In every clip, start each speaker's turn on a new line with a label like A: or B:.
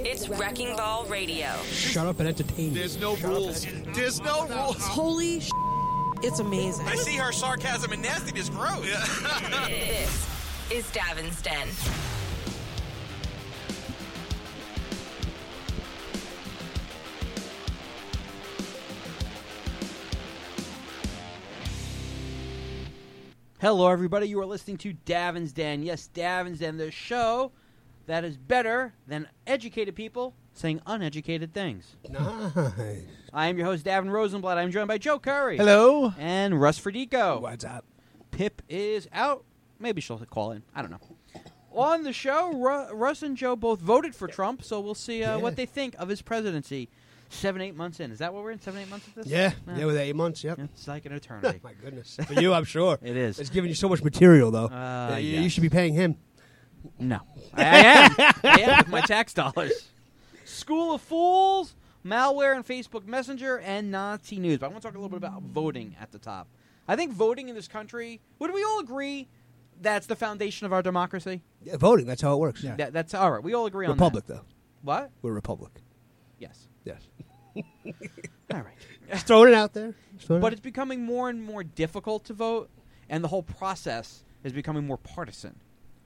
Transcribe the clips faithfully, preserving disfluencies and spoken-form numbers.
A: It's Wrecking Ball Radio.
B: Shut up and entertain me.
C: There's no
B: Shut
C: rules. There's no rules.
D: Holy sh**. It's amazing.
C: I see her sarcasm and nastiness grow.
A: This is Davin's Den.
E: Hello, everybody. You are listening to Davin's Den. Yes, Davin's Den, the show that is better than educated people saying uneducated things.
B: Nice.
E: I am your host, Davin Rosenblatt. I'm joined by Joe Curry.
B: Hello.
E: And Russ Ferdico.
B: What's up?
E: Pip is out. Maybe she'll call in. I don't know. On the show, Ru- Russ and Joe both voted for Trump, so we'll see uh,
B: Yeah.
E: what they think of his presidency. Seven, eight months in. Is that what we're in? Seven, eight months of this?
B: Yeah. Yeah, with eight months, yep.
E: It's like an eternity.
B: My goodness. For you, I'm sure.
E: It is.
B: It's giving you so much material, though.
E: Uh,
B: Yeah, you,
E: yes.
B: you should be paying him.
E: No. I, I am. I am with my tax dollars. School of Fools, malware and Facebook Messenger, and Nazi news. But I want to talk a little bit about voting at the top. I think voting in this country, would we all agree that's the foundation of our democracy?
B: Yeah, voting, that's how it works. Yeah.
E: That, that's all right. We all agree on
B: Republic,
E: that.
B: though.
E: What?
B: We're a republic.
E: Yes.
B: Yes.
E: All right.
B: Just throwing it out there. Just throwing it
E: But
B: out.
E: it's becoming more and more difficult to vote, and the whole process is becoming more partisan.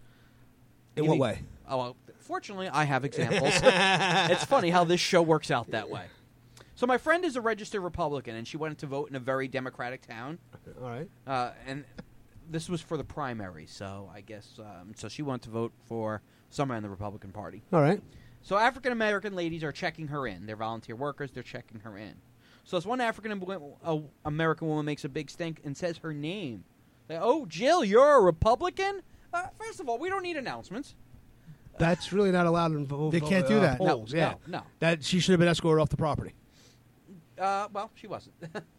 B: In
E: You
B: what
E: think-
B: way?
E: Oh, well, fortunately, I have examples. It's funny how this show works out that way. So my friend is a registered Republican, and she went to vote in a very Democratic town.
B: All right.
E: Uh, and this was for the primary, so I guess um, so she went to vote for somewhere in the Republican Party.
B: All right.
E: So African American ladies are checking her in. They're volunteer workers. They're checking her in. So this one African American woman makes a big stink and says her name. Like, oh, Jill, you're a Republican? Uh, first of all, we don't need announcements.
B: That's really not allowed in vo-
F: They
B: vo-
F: can't do
B: uh,
F: that.
B: polls.
E: No,
B: yeah.
E: no, no.
B: That she should have been escorted off the property.
E: Uh, well, she wasn't.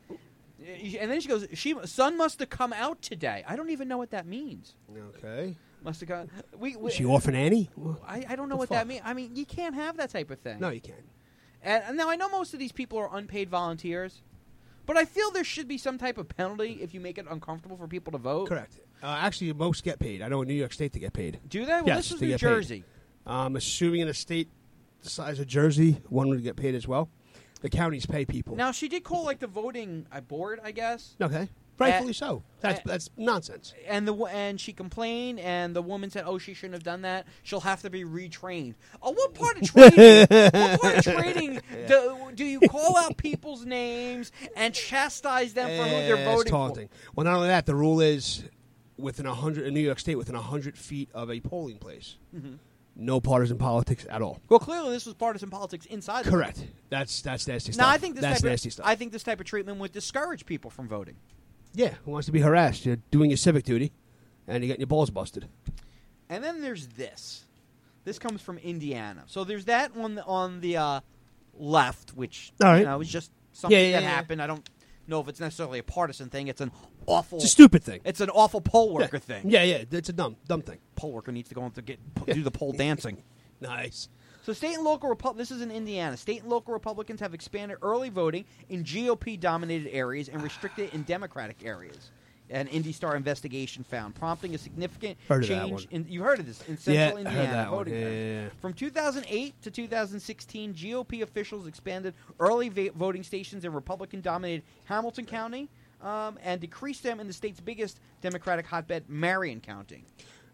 E: And then she goes, "She sun must have come out today." I don't even know what that means.
B: Okay.
E: Must have come. We, we
B: Is she off an Annie?
E: I, I don't know
B: The
E: what
B: fuck?
E: that means. I mean, you can't have that type of thing.
B: No, you can't.
E: And, and now I know most of these people are unpaid volunteers, but I feel there should be some type of penalty if you make it uncomfortable for people to vote.
B: Correct. Uh, actually, most get paid. I know in New York State they get paid.
E: Do they? Well,
B: Yes,
E: this was
B: they
E: New
B: get paid.
E: Jersey.
B: I'm assuming in a state the size of Jersey, one would get paid as well. The counties pay people.
E: Now she did call like the voting uh, board, I guess.
B: Okay. Rightfully
E: Uh,
B: so. That's
E: uh,
B: that's nonsense.
E: And the wo- and she complained, and the woman said, "Oh, she shouldn't have done that. She'll have to be retrained." Oh, what part of training? what part of training do, do you call out people's names and chastise them for who they're
B: Eh, it's
E: voting
B: taunting. Well, not only that, the rule is within a hundred in New York State, within a hundred feet of a polling place,
E: Mhm.
B: no partisan politics at all.
E: for? Well, clearly this was partisan politics inside. the
B: Correct. That's that's nasty
E: Now,
B: stuff.
E: I think this
B: that's
E: type
B: nasty
E: of,
B: stuff.
E: I think this type of treatment would discourage people from voting.
B: Yeah, who wants to be harassed? You're doing your civic duty, and you're getting your balls busted.
E: And then there's this. This comes from Indiana. So there's that on the, on the uh, left, which
B: All right.
E: you know, is just something
B: Yeah, yeah,
E: that
B: yeah.
E: happened. I don't know if it's necessarily a partisan thing. It's an awful.
B: It's a stupid thing.
E: It's an awful poll worker
B: yeah.
E: thing.
B: Yeah, yeah, it's a dumb, dumb thing.
E: Poll worker needs to go on to get do the pole dancing.
B: Nice.
E: So state and local Repu- this is in Indiana. State and local Republicans have expanded early voting in G O P-dominated areas and restricted it in Democratic areas. An IndyStar investigation found, prompting a significant
B: Heard of that
E: change.
B: one.
E: In, you heard of this in
B: Yeah,
E: central
B: I heard
E: Indiana
B: that one.
E: voting
B: Yeah,
E: patterns.
B: yeah, yeah.
E: From two thousand eight to two thousand sixteen, G O P officials expanded early va- voting stations in Republican-dominated Hamilton County um, and decreased them in the state's biggest Democratic hotbed, Marion County.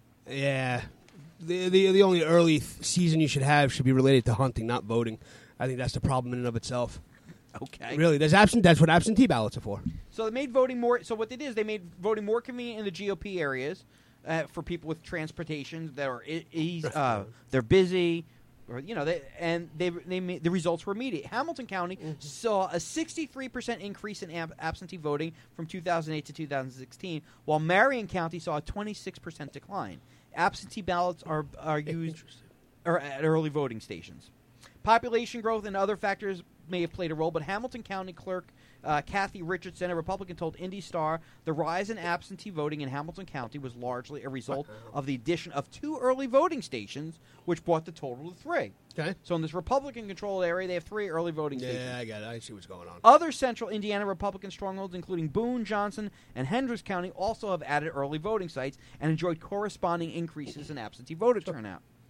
B: Yeah. The, the the only early th- season you should have should be related to hunting, not voting. I think that's the problem in and of itself.
E: Okay.
B: Really, there's absent. That's what absentee ballots are for.
E: So they made voting more. So what they did is they made voting more convenient in the G O P areas uh, for people with transportation that are e- ease, uh, they're busy, or you know, they, and they they made, the results were immediate. Hamilton County
B: Mm-hmm.
E: saw a sixty-three percent increase in ab- absentee voting from two thousand eight to two thousand sixteen, while Marion County saw a twenty-six percent decline. Absentee ballots are are used or at early voting stations. Population growth and other factors may have played a role, but Hamilton County Clerk uh, Kathy Richardson, a Republican, told IndyStar the rise in absentee voting in Hamilton County was largely a result of the addition of two early voting stations, which brought the total to three.
B: Okay.
E: So in this Republican-controlled area, they have three early voting stations.
B: Yeah, I got it. I see what's going on.
E: Other central Indiana Republican strongholds, including Boone, Johnson, and Hendricks County, also have added early voting sites and enjoyed corresponding increases in absentee voter turnout.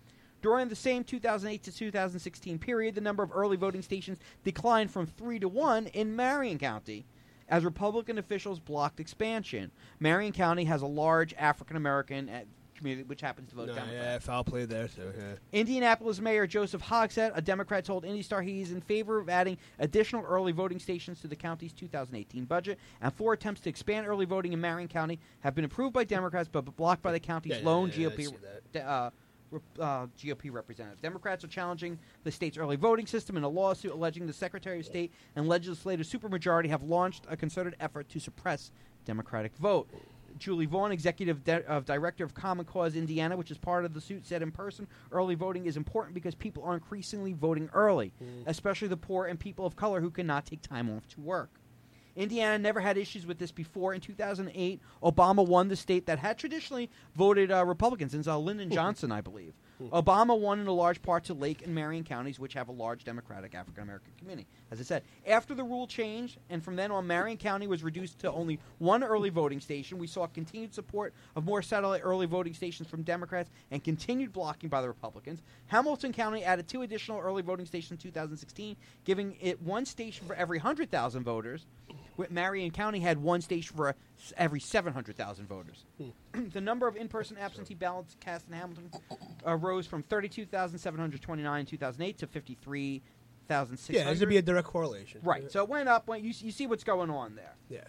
E: During the same two thousand eight to two thousand sixteen period, the number of early voting stations declined from three to one in Marion County, as Republican officials blocked expansion. Marion County has a large African-American uh, community, which happens to vote
B: No,
E: Democrat.
B: yeah, foul play there too. Yeah.
E: Indianapolis Mayor Joseph Hogsett, a Democrat, told IndyStar he is in favor of adding additional early voting stations to the county's two thousand eighteen budget, and four attempts to expand early voting in Marion County have been approved by Democrats but blocked by the county's
B: Yeah, yeah,
E: lone
B: yeah,
E: G O
B: I
E: P
B: see that.
E: uh, rep- uh, G O P representatives. Democrats are challenging the state's early voting system in a lawsuit alleging the Secretary of State and legislative supermajority have launched a concerted effort to suppress Democratic vote. Julie Vaughn, executive de- of director of Common Cause Indiana, which is part of the suit, said in person, early voting is important because people are increasingly voting early, mm. especially the poor and people of color who cannot take time off to work. Indiana never had issues with this before. In two thousand eight, Obama won the state that had traditionally voted uh, Republican since uh, Lyndon Johnson, I believe. Obama won in a large part to Lake and Marion counties, which have a large Democratic African-American community. As I said, after the rule changed, and from then on, Marion County was reduced to only one early voting station. We saw continued support of more satellite early voting stations from Democrats and continued blocking by the Republicans. Hamilton County added two additional early voting stations in two thousand sixteen, giving it one station for every one hundred thousand voters. Marion County had one station for every seven hundred thousand voters. Hmm. The number of in-person absentee ballots cast in Hamilton uh, rose from thirty-two thousand seven hundred twenty-nine in two thousand eight to fifty-three thousand six hundred.
B: Yeah, there's going to be a direct correlation.
E: Right, so it went up. When you, you see what's going on there.
B: Yeah.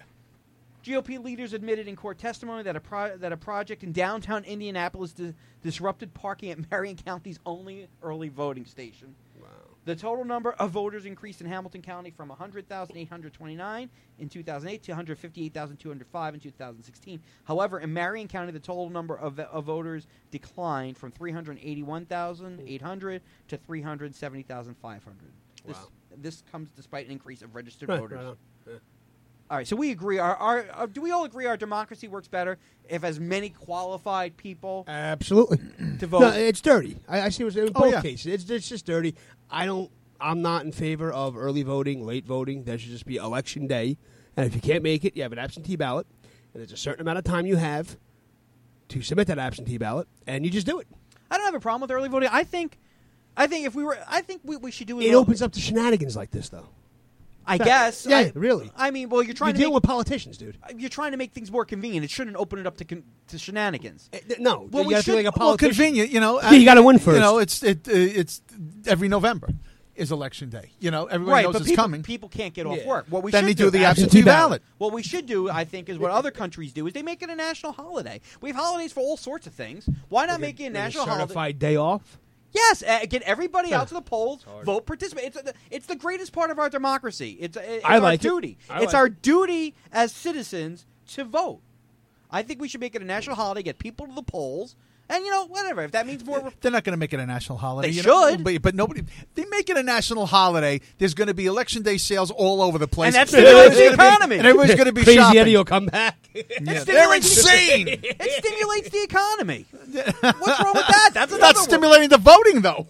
E: G O P leaders admitted in court testimony that a pro- that a project in downtown Indianapolis di- disrupted parking at Marion County's only early voting station.
B: Wow.
E: The total number of voters increased in Hamilton County from one hundred thousand eight hundred twenty-nine in two thousand eight to one hundred fifty-eight thousand two hundred five in two thousand sixteen. However, in Marion County, the total number of, of voters declined from three hundred eighty-one thousand eight hundred to three hundred seventy thousand five hundred. This,
B: Wow.
E: this comes despite an increase of registered
B: Right,
E: voters.
B: right on. Yeah.
E: All right, so we agree. Our, our, our do we all agree our democracy works better if as many qualified people
B: Absolutely.
E: to vote?
B: No, it's dirty. I, I see what's in
F: Oh,
B: both
F: yeah.
B: cases. It's, it's just dirty. I don't. I'm not in favor of early voting, late voting. There should just be election day, and if you can't make it, you have an absentee ballot, and there's a certain amount of time you have to submit that absentee ballot, and you just do it.
E: I don't have a problem with early voting. I think, I think if we were, I think we, we should do it.
B: It opens up to shenanigans like this, though.
E: I guess.
B: Yeah,
E: I,
B: really.
E: I mean, well, you're trying
B: You're
E: to
B: dealing
E: make,
B: with politicians, dude.
E: you're trying to make things more convenient. It shouldn't open it up to con- to shenanigans.
B: Eh, th- No,
E: Well,
B: you
E: we
B: got to feel
E: should-
B: like a
F: Well,
B: politician.
F: convenient, you know.
B: Yeah, you gotta win first.
F: You know, it's it, uh, it's every November is election day. You know, everyone
E: Right,
F: knows
E: but
F: it's
E: people,
F: coming.
E: people can't get off
B: Yeah.
E: work. What we
F: Then
E: should
F: they do the
B: absentee
F: absentee
B: ballot.
F: ballot.
E: What we should do, I think, is what other countries do: is they make it a national holiday. We have holidays for all sorts of things. Why not make it a
B: Like
E: national
B: certified
E: holiday?
B: day off.
E: Yes, uh, get everybody
B: Yeah.
E: out to the polls,
B: hard.
E: vote, participate. It's a, it's the greatest part of our democracy. It's, it's
B: I
E: our
B: like it.
E: duty.
B: I
E: It's
B: like
E: our
B: it.
E: duty as citizens to vote. I think we should make it a national holiday, get people to the polls, and you know, whatever. If that means more,
F: They're not going to make it a national holiday.
E: They
F: you know,
E: should.
F: but, but nobody. They make it a national holiday. There's going to be election day sales all over the place,
E: And that's
F: everybody's
E: the
F: gonna be-
E: economy.
F: and everybody's going to be
B: Crazy
F: shopping.
B: Eddie will come back.
F: Yeah,
E: It
F: they're
E: stimulates-
F: insane.
E: it stimulates the economy. What's wrong with that? That's another
F: Not
E: one.
F: stimulating the voting, though.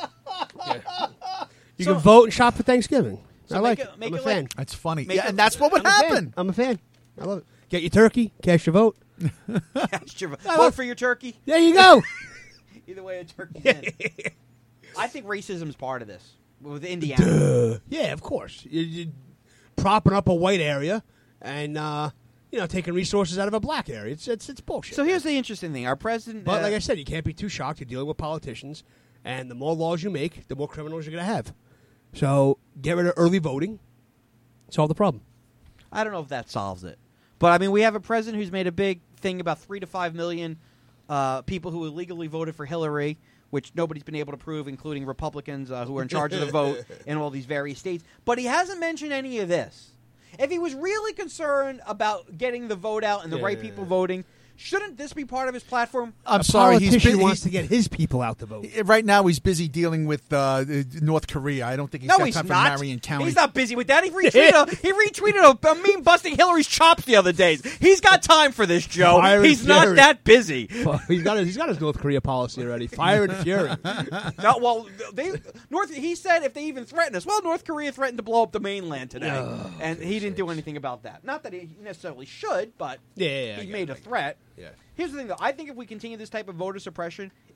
B: You
E: So-
B: can vote and shop for Thanksgiving.
E: So
B: I
E: make
B: like
E: it-
B: it.
E: make
B: I'm a
E: it like-
B: fan.
F: That's funny.
E: Make
F: Yeah,
E: it-
F: and that's what would
B: I'm a fan.
F: happen.
B: I'm a fan. I love it. Get your turkey, cash your vote.
E: Cast your- vote for your turkey.
B: There you go.
E: Either way, a turkey's in. I think racism is part of this with Indiana.
B: Yeah, of course. You, you're propping up a white area and uh, you know taking resources out of a black area. It's it's it's bullshit.
E: So here's the interesting thing: our president.
B: but
E: uh,
B: like I said, you can't be too shocked. You're dealing with politicians, and the more laws you make, the more criminals you're going to have. So get rid of early voting. Solve the problem.
E: I don't know if that solves it, but I mean, we have a president who's made a big thing about three to five million uh, people who illegally voted for Hillary, which nobody's been able to prove, including Republicans uh, who are in charge of the vote in all these various states. But he hasn't mentioned any of this. If he was really concerned about getting the vote out and the
B: Yeah.
E: right people voting, shouldn't this be part of his platform?
F: I'm
B: a
F: sorry. He's,
B: politician
F: bu-
B: wants
F: he's
B: to get his people out to vote.
F: right now. He's busy dealing with uh, North Korea. I don't think he's
E: No,
F: got
E: he's
F: time for
E: not.
F: Marion County.
E: He's not busy with that. He retweeted a, he retweeted a, a meme busting Hillary's chops the other days. He's got time for this, Joe.
B: Fire and
E: He's not
B: fury.
E: that busy.
B: he's got his, he's got his North Korea policy already. Fire and fury.
E: No, well, they North. He said if they even threaten us, well, North Korea threatened to blow up the mainland today,
B: Oh,
E: and he didn't do anything about that. Not that he necessarily should, but
B: Yeah, yeah, yeah, I
E: he
B: get
E: made
B: it,
E: a
B: I get it.
E: threat.
B: Yeah.
E: Here's the thing, though. I think if we continue this type of voter suppression,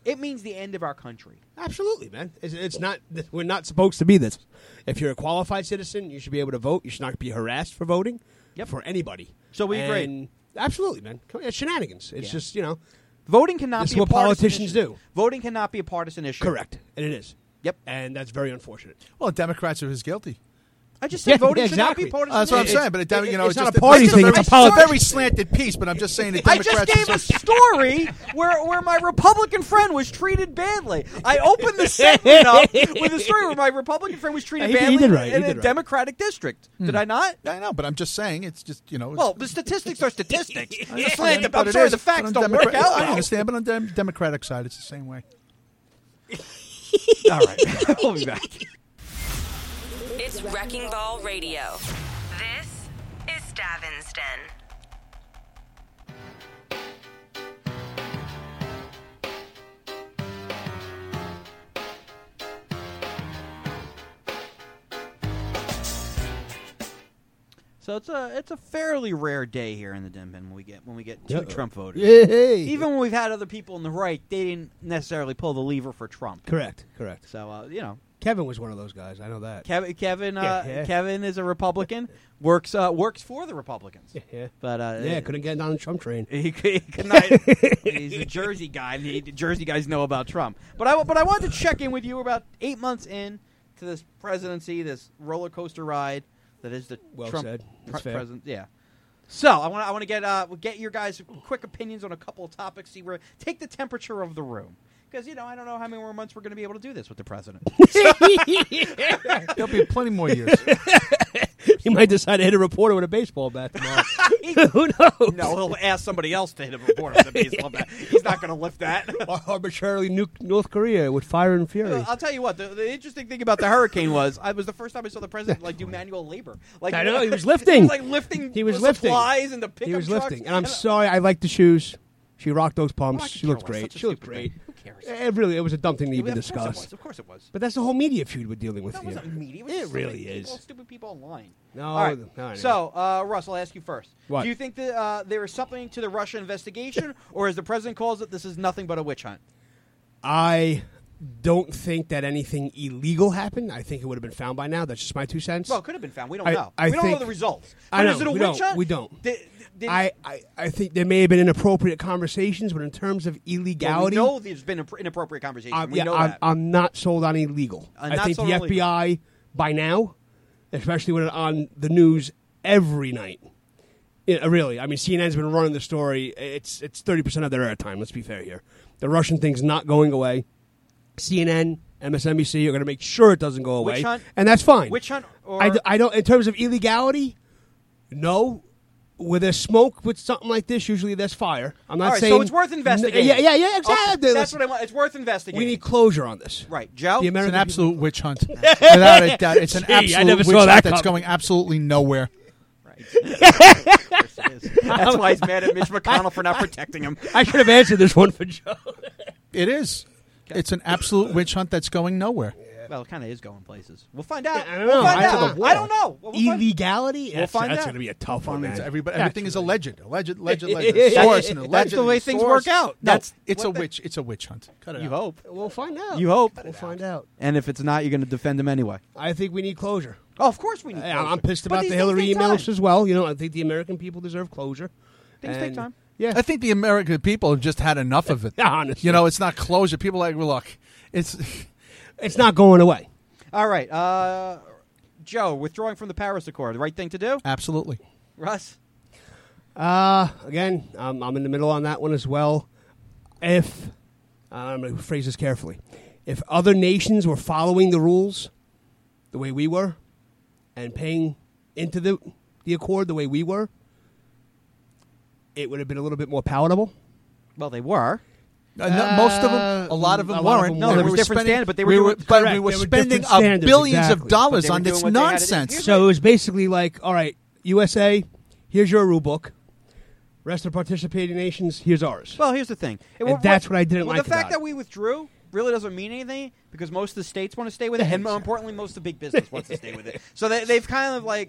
E: it means the end of our country.
B: Absolutely, man. It's, it's not. We're not supposed to be this. If you're a qualified citizen, you should be able to vote. You should not be harassed for voting.
E: Yep.
B: For anybody.
E: So we agree.
B: And absolutely, man. Come- It's shenanigans. It's
E: Yeah.
B: just you know.
E: Voting cannot
B: This
E: be
B: is
E: a
B: what
E: partisan
B: politicians
E: issue.
B: do.
E: Voting cannot be a partisan issue.
B: Correct, and it is.
E: Yep.
B: And that's very unfortunate.
F: Well, Democrats are as guilty.
E: I just said
B: Yeah,
E: voting
B: yeah,
E: should not be
B: exactly.
E: a partisan
F: Uh, that's what I'm
E: issue.
F: saying. But it,
B: it-
F: you know,
B: it's
F: it's
B: not
F: just
B: a party
F: it's
B: thing,
F: A
B: it's
F: very,
B: a politics.
F: a very slanted piece. But I'm just saying that
E: I
F: Democrats.
E: just gave
F: are
E: a
F: so-
E: story where, where my Republican friend was treated badly. I opened the segment up with a story where my Republican friend was treated
B: He did- he
E: badly
B: did right,
E: in
B: he
E: a
B: did right.
E: Democratic district. Did I not?
F: I know, but I'm just saying it's just you know. It's,
E: Well, the statistics are statistics.
F: I
E: The
F: understand,
E: slanted-
F: but
E: I'm
F: it
E: sorry,
F: is-
E: the
F: but
E: facts
F: on
E: don't
F: Democrat-
E: work out.
F: I
E: well.
F: understand, but on the Dem- Democratic side, it's the same way.
E: All right, we'll be back.
A: It's Wrecking Ball Radio. This is Davin's Den.
E: So it's a it's a fairly rare day here in the Den bin when we get when we get two
B: Yeah.
E: Trump voters.
B: Yay.
E: Even when we've had other people on the right, they didn't necessarily pull the lever for Trump.
B: Correct. Correct.
E: So uh, you know,
B: Kevin was one of those guys. I know that.
E: Kevin Kevin uh,
B: Yeah, yeah.
E: Kevin is a Republican, works uh, works for the Republicans.
B: Yeah. Yeah.
E: But uh,
B: Yeah, couldn't get on the Trump train.
E: He, could- he could not. He's a Jersey guy. And he, Jersey guys know about Trump. But I but I wanted to check in with you about eight months in to this presidency, this roller coaster ride that is the
B: Well
E: Trump
B: said.
E: pre-
B: That's fair.
E: president. Yeah. So I want I want to get uh get your guys' quick opinions on a couple of topics. See where take the temperature of the room. Because, you know, I don't know how many more months we're going to be able to do this with the president.
F: There'll be plenty more years.
B: He might decide to hit a reporter with a baseball bat tomorrow. Who knows?
E: No, he'll ask somebody else to hit a reporter with a baseball bat. He's not going to lift that.
B: Or arbitrarily nuke North Korea with fire and fury.
E: Uh, I'll tell you what. The, the interesting thing about the hurricane was, I was the first time I saw the president like do manual labor. Like
B: I know, he was
E: He
B: lifting.
E: was like lifting.
B: He was
E: the
B: lifting.
E: supplies and the pickup
B: He was
E: trucks.
B: lifting. And I'm
E: uh,
B: sorry, I like the shoes. She rocked those
E: well, I
B: pumps.
E: could
B: She
E: care
B: looked
E: less.
B: great.
E: Such a
B: She looked
E: stupid
B: great.
E: thing. Who cares?
B: It really, it was a dumb thing to even
E: Of course it
B: discuss.
E: was. Of course it was.
B: But that's the whole media feud we're dealing with
E: That
B: here.
E: wasn't media. It, was
B: It
E: just
B: really
E: stupid
B: is.
E: People, stupid people online.
B: No,
E: All right.
B: no, anyway.
E: So, uh, Russ, I'll ask you first.
B: What?
E: Do you think that uh, there is something to the Russia investigation, or as the president calls it, this is nothing but a witch hunt?
B: I don't think that anything illegal happened. I think it would have been found by now. That's just my two cents.
E: Well, it could have been found. We don't
B: I-
E: know.
B: I
E: we don't know
B: think-
E: the results.
B: I
E: But
B: know.
E: is it a
B: We
E: witch
B: don't.
E: hunt?
B: We don't.
E: Did, did,
B: I, I, I think there may have been inappropriate conversations, but in terms of
E: well, we
B: illegality,
E: know there's been an inappropriate conversation.
B: I'm,
E: we
B: yeah,
E: know
B: I'm,
E: that.
B: I'm not sold on illegal.
E: Uh,
B: I
E: not
B: think
E: sold
B: the
E: on
B: F B I, by now, especially when it's on the news every night, yeah, really, I mean, C N N's been running the story. It's it's thirty percent of their airtime, let's be fair here. The Russian thing's not going away. C N N, M S N B C are going to make sure it doesn't go away.
E: Witch hunt?
B: And that's fine.
E: Witch hunt or
B: I, d- I don't, in terms of illegality, no. Where there's smoke with something like this, usually there's fire. I'm not
E: all right,
B: saying.
E: so it's worth investigating.
B: Yeah, yeah, yeah, exactly.
E: Okay, that's
B: Listen,
E: what I want. It's worth investigating.
B: we need closure on this.
E: right, Joe.
B: The
F: It's
B: American
F: an absolute witch hunt. Without a doubt, it's an
B: Gee, I
F: absolute
B: never
F: witch
B: saw
F: hunt
B: that
F: that's
B: coming.
F: going absolutely nowhere.
E: Right. Of course it is. That's why he's mad at Mitch McConnell for not protecting him.
B: I should have answered this one for Joe.
F: It is. It's an absolute witch hunt that's going nowhere.
E: Well, it kind of is going places. We'll find out.
B: I don't
E: We'll
B: know.
E: find
B: I
E: out.
B: don't know.
E: I don't know. We'll find-
B: Illegality? That's,
E: find
B: that's
E: out.
B: going to be a tough one,
F: It's
B: man.
F: everybody,
B: That's
F: everything is
B: really-
F: alleged. Alleged, alleged, alleged.
B: That's-
F: Source and
B: that's
F: alleged.
E: the way
F: and
E: things
F: source.
E: work out.
F: No,
E: That's
F: it's a
E: what the-
F: witch. It's a witch hunt. Cut it
E: You
F: out.
E: hope.
B: We'll find out.
E: You hope.
B: We'll find out.
E: And if it's not, you're going to defend him anyway.
B: I think we need closure.
E: Oh, of course we need.
B: I-
E: closure.
B: I'm pissed
E: But
B: about
E: these
B: the
E: things
B: Hillary
E: take
B: emails
E: time.
B: as well. You know, I think the American people deserve closure.
E: Things take
B: And-
E: time.
B: Yeah.
F: I think the American people have just had enough of it.
B: Yeah, honestly.
F: You know, it's not closure. People are like, well, look, it's
B: It's not going away.
E: All right, uh, Joe, withdrawing from the Paris Accord, the right thing to do?
F: absolutely.
E: Russ?
B: Uh, again, um, I'm in the middle on that one as well. If, uh, I'm going to phrase this carefully, if other nations were following the rules the way we were and paying into the, the accord the way we were, it would have been a little bit more palatable.
E: Well, they were.
F: Uh, no, most of them, a lot of them
B: a lot of
F: weren't.
B: them
E: No,
B: weren't.
E: there
F: We
E: was
F: were
E: different
F: spending-
E: standard, but they were
F: we
E: doing-
F: were, but
B: correct,
F: we were
B: there were
F: spending
B: different
F: a
B: standards,
F: billions
B: exactly.
F: of dollars
E: But they were
F: on this
E: doing what they had to do.
F: nonsense.
E: Here's
B: So it was basically like, all right, U S A, here's your rule book. Rest of participating nations, here's ours.
E: Well, here's the thing. It-
B: And that's what I didn't
E: well,
B: like
E: The fact
B: about
E: that
B: it.
E: we withdrew really doesn't mean anything because most of the states want to stay with it, and more importantly, most of the big business wants to stay with it. So they, they've kind of like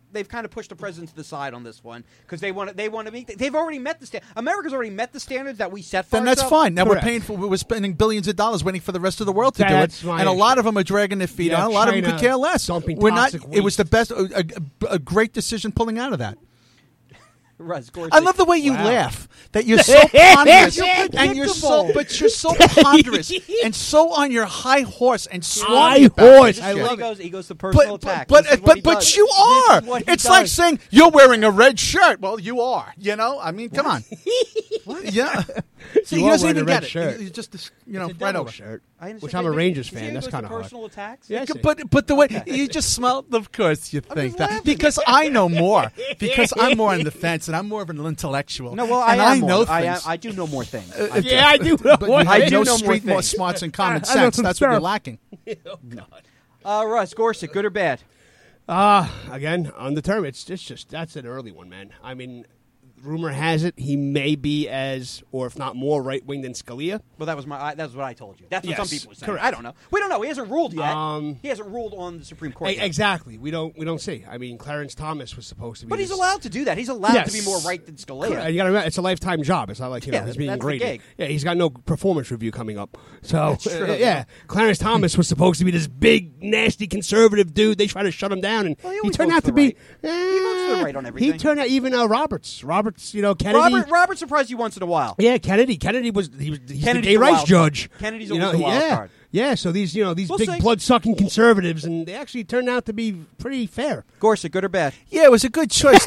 E: they've kind of pushed the president to the side on this one because they want to. They want to meet. They've already met the sta- America's already met the standards that we set for
F: Then that's
E: ourselves.
F: fine. Now
B: Correct.
F: we're paying for. We're spending billions of dollars waiting for the rest of the world to
B: That's
F: do it,
B: my
F: and a lot
B: issue.
F: of them are dragging their feet
B: Yeah,
F: on. A lot of them
B: China
F: could care less.
B: dumping
F: We're not.
B: toxic
F: It was the
B: waste.
F: best. A, a, a great decision pulling out of that.
E: Russ, Gorsuch.
F: I love the way you
B: Wow.
F: laugh. That you're so ponderous,
E: You're
F: and you're so,
E: predictable.
F: but you're so ponderous and so on your high horse and
B: High
F: swarming about
B: horse.
F: this
B: I
F: shit.
E: he
B: love
E: goes. He goes to personal
F: But
E: attack.
F: but
E: This is
F: but
E: what he
F: but,
E: does.
F: but you
E: This
F: are.
E: is what he
F: It's like
E: does.
F: saying you're wearing a red shirt. Well, you are. You know. I mean, come on. Yeah. See,
B: You
F: he
B: are
F: doesn't
B: wearing
F: even
B: a red
F: get it.
B: shirt.
F: He- He's just this, you know
B: It's a
F: right
B: Devil
F: over.
B: shirt,
E: I understand.
B: which I'm a
E: But
B: Rangers
E: you see
B: fan.
E: he
B: That's
E: goes to
B: kind of hard.
E: personal attacks.
B: Yeah, I see.
F: But but the way you just smell, of course you think
E: just
F: that
E: laughing.
F: because I know more because I'm more on the fence and I'm more of an intellectual.
E: No, well, I
F: and
E: am
F: I
E: more.
F: know
E: I, am,
F: things.
E: I do know more things.
F: Uh,
E: I-
B: Yeah, I do know
F: But
B: more
F: you have
E: I do
F: no
E: know more
F: street more
E: things.
F: smarts and common
B: I know
F: sense.
B: some
F: That's what you're
B: stuff.
F: lacking.
E: Uh, Russ, Gorsuch, good or bad?
B: Uh, again, on the term, it's, it's just, that's an early one, man. I mean, rumor has it he may be as, or if not more, right-wing than Scalia.
E: Well, that was my. I, that was what I told you. That's what
B: Yes,
E: some people were saying.
B: correct.
E: I don't know. We don't know. He hasn't ruled yet.
B: Um,
E: he hasn't ruled on the Supreme Court
B: E-
E: yet.
B: exactly. We don't we don't see. I mean, Clarence Thomas was supposed to be
E: But he's
B: this-
E: allowed to do that. He's allowed
B: Yes.
E: to be more right than Scalia.
B: Correct. You got to remember, it's a lifetime job. It's not like you know
E: Yeah,
B: he's being
E: that's the
B: graded.
E: gig.
B: Yeah, he's got no performance review coming up. So
E: true,
B: uh, yeah,
E: yeah.
B: Clarence Thomas was supposed to be this big, nasty conservative dude. They tried to shut him down, and
E: Well, he
B: he
E: always
B: turned
E: votes
B: out
E: to
B: to
E: the
B: be.
E: right. He votes to the
B: eh,
E: right on everything.
B: He turned out even uh, Roberts. Roberts, you know, Kennedy.
E: Robert, Robert surprised you once in a while.
B: Yeah, Kennedy. Kennedy was he was he's
E: Kennedy's
B: the gay
E: the
B: rights
E: wild
B: judge.
E: card. Kennedy's
B: You
E: always
B: know,
E: the wild
B: yeah.
E: card.
B: Yeah, so these you know these
E: We'll
B: big
E: see.
B: blood sucking conservatives, and they actually turned out to be pretty fair.
E: Gorsuch, good or bad?
F: Yeah, it was a good choice.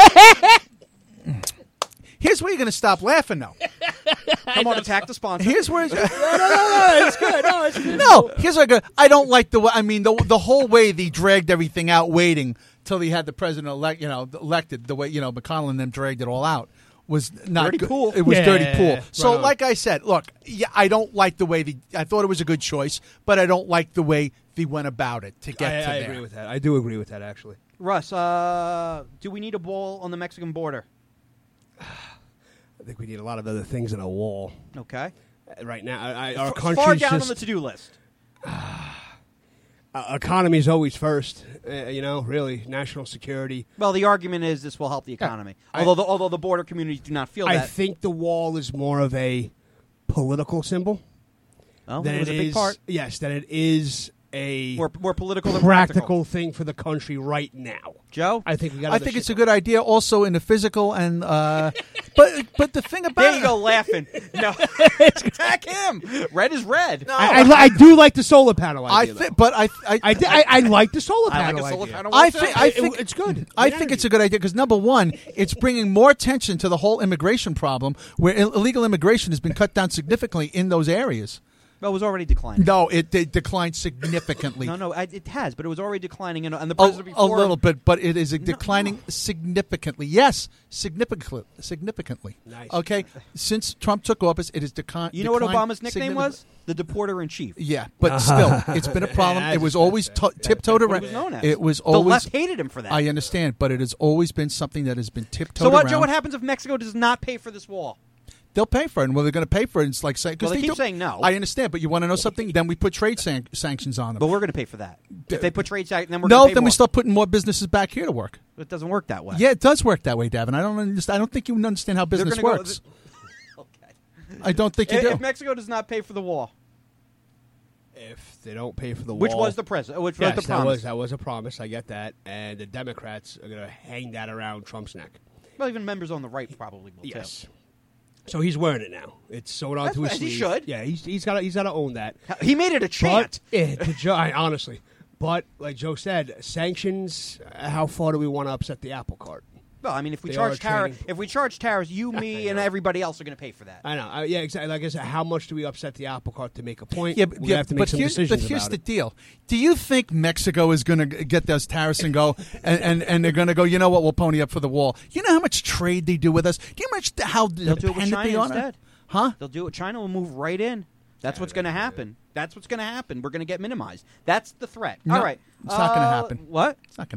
F: Here's where you're going to stop laughing, though.
E: Come on, attack the sponsor.
F: Here's where.
B: no, no, no, it's good. No, it's good.
F: No, here's what I go. I don't like the way. I mean, the the whole way they dragged everything out, waiting till he had the president elect, you know, elected. The way you know McConnell and them dragged it all out was not
E: Dirty
F: good.
E: pool.
F: It was
B: Yeah,
F: dirty
B: yeah,
F: pool.
B: yeah.
F: So,
B: Right on.
F: like I said, look, yeah, I don't like the way the. I thought it was a good choice, but I don't like the way they went about it to get
B: I,
F: to
B: I
F: there.
B: agree with that. I do agree with that actually.
E: Russ, uh, do we need a wall on the Mexican border?
B: I think we need a lot of other things than a wall
E: Okay.
B: Uh, right now. I, I, our
E: F-
B: country's
E: far down
B: just,
E: on the to-do list.
B: uh, economy is always first. Uh, you know, really, national security.
E: Well, the argument is this will help the economy.
B: I-
E: although, the, although the border communities do not feel
B: I
E: that.
B: think the wall is more of a political symbol
E: Well,
B: than
E: it was
B: it
E: a big
B: is-
E: part.
B: Yes, that it is a
E: More, more political than
B: practical,
E: practical.
B: thing for the country right now.
E: Joe?
B: I think we got.
F: I think it's a good idea, also in the physical and. Uh, but but the thing about
E: There you go, laughing. No, attack him. Red is red.
B: I, I, li- I do like the solar panel
F: I
B: idea.
F: think,
B: though.
F: but I I
B: I, di- I, I like the solar
E: I
B: panel
E: like a solar
B: idea.
E: panel.
F: I
E: also.
F: think I
B: It-
F: think
B: it's good.
F: I
B: Good
F: think it's
B: energy.
F: a good idea because number one, it's bringing more attention to the whole immigration problem, where Ill- illegal immigration has been cut down significantly in those areas.
E: Well, it was already declining.
F: No, it, de- declined significantly.
E: No, no, I, it has, but it was already declining, and, and the
F: A,
E: president
F: a
E: before
F: little bit, but it is
E: No,
F: declining
E: no.
F: significantly. Yes, significantly. Significantly.
B: Nice.
F: Okay, since Trump took office, it is declined.
E: You know what Obama's nickname was? The deporter in chief.
F: Yeah, but still, it's been a problem.
B: Yeah,
F: it was
B: that's-
F: always
B: that's-
F: to- tiptoed
E: What
F: around.
E: it was known as.
F: It was
E: the
F: always.
E: left hated him for that.
F: I understand, but it has always been something that has been tiptoed
E: so what,
F: around.
E: Joe? What happens if Mexico does not pay for this wall?
F: They'll pay for it, and well, they're going to pay for it. It's like saying because
E: Well, they keep
F: do-
E: saying no.
F: I understand, but you want to know something? Then we put trade san- sanctions on them.
E: But we're going to pay for that. If they put trade sanctions, then we're
F: no,
E: going to pay
F: then
E: more.
F: we start putting more businesses back here to work.
E: It doesn't work that way.
F: Yeah, it does work that way, Davin. I don't understand. I don't think you understand how
E: They're
F: business
E: gonna go-
F: works.
E: okay.
F: I don't think you
E: If,
F: do.
E: if Mexico does not pay for the wall,
B: If they don't pay for the
E: which
B: wall,
E: was the president, which
B: yes,
E: was the
B: that
E: promise.
B: was that was a promise. I get that, and the Democrats are going to hang that around Trump's neck.
E: Well, even members on the right probably will
B: Yes.
E: too.
B: So he's wearing it now. It's sewn
E: That's
B: onto his
E: as he
B: sleeve.
E: should.
B: Yeah, he's he's got he's got to own that.
E: He made it a chant.
B: But eh, to Joe, I, honestly, but like Joe said, sanctions. uh, How far do we want to upset the apple cart?
E: Well, I mean, if we
B: They
E: charge
B: are
E: tariffs,
B: trading-
E: if we charge tariffs, you, me, and everybody else are going to pay for that.
B: I know. I, yeah, exactly. Like I said, how much do we upset the apple cart to make a point?
F: Yeah, but,
B: we
F: yeah,
B: have to make
F: but
B: some
F: here's,
B: decisions
F: but here's
B: about
F: the
B: it.
F: deal. Do you think Mexico is going to get those tariffs and go, and, and, and they're going to go, you know what, we'll pony up for the wall? You know how much trade they do with us? Do you know how much, how
E: They'll do it with
F: dependent
E: China
F: they are?
E: instead.
F: Huh?
E: They'll do it. China will move right in. That's what's going to happen. That's what's going to happen. We're going to get minimized. That's the threat.
F: No,
E: All right.
F: it's not gonna
E: Uh,
F: happen.
E: What?
F: It's not going to happen.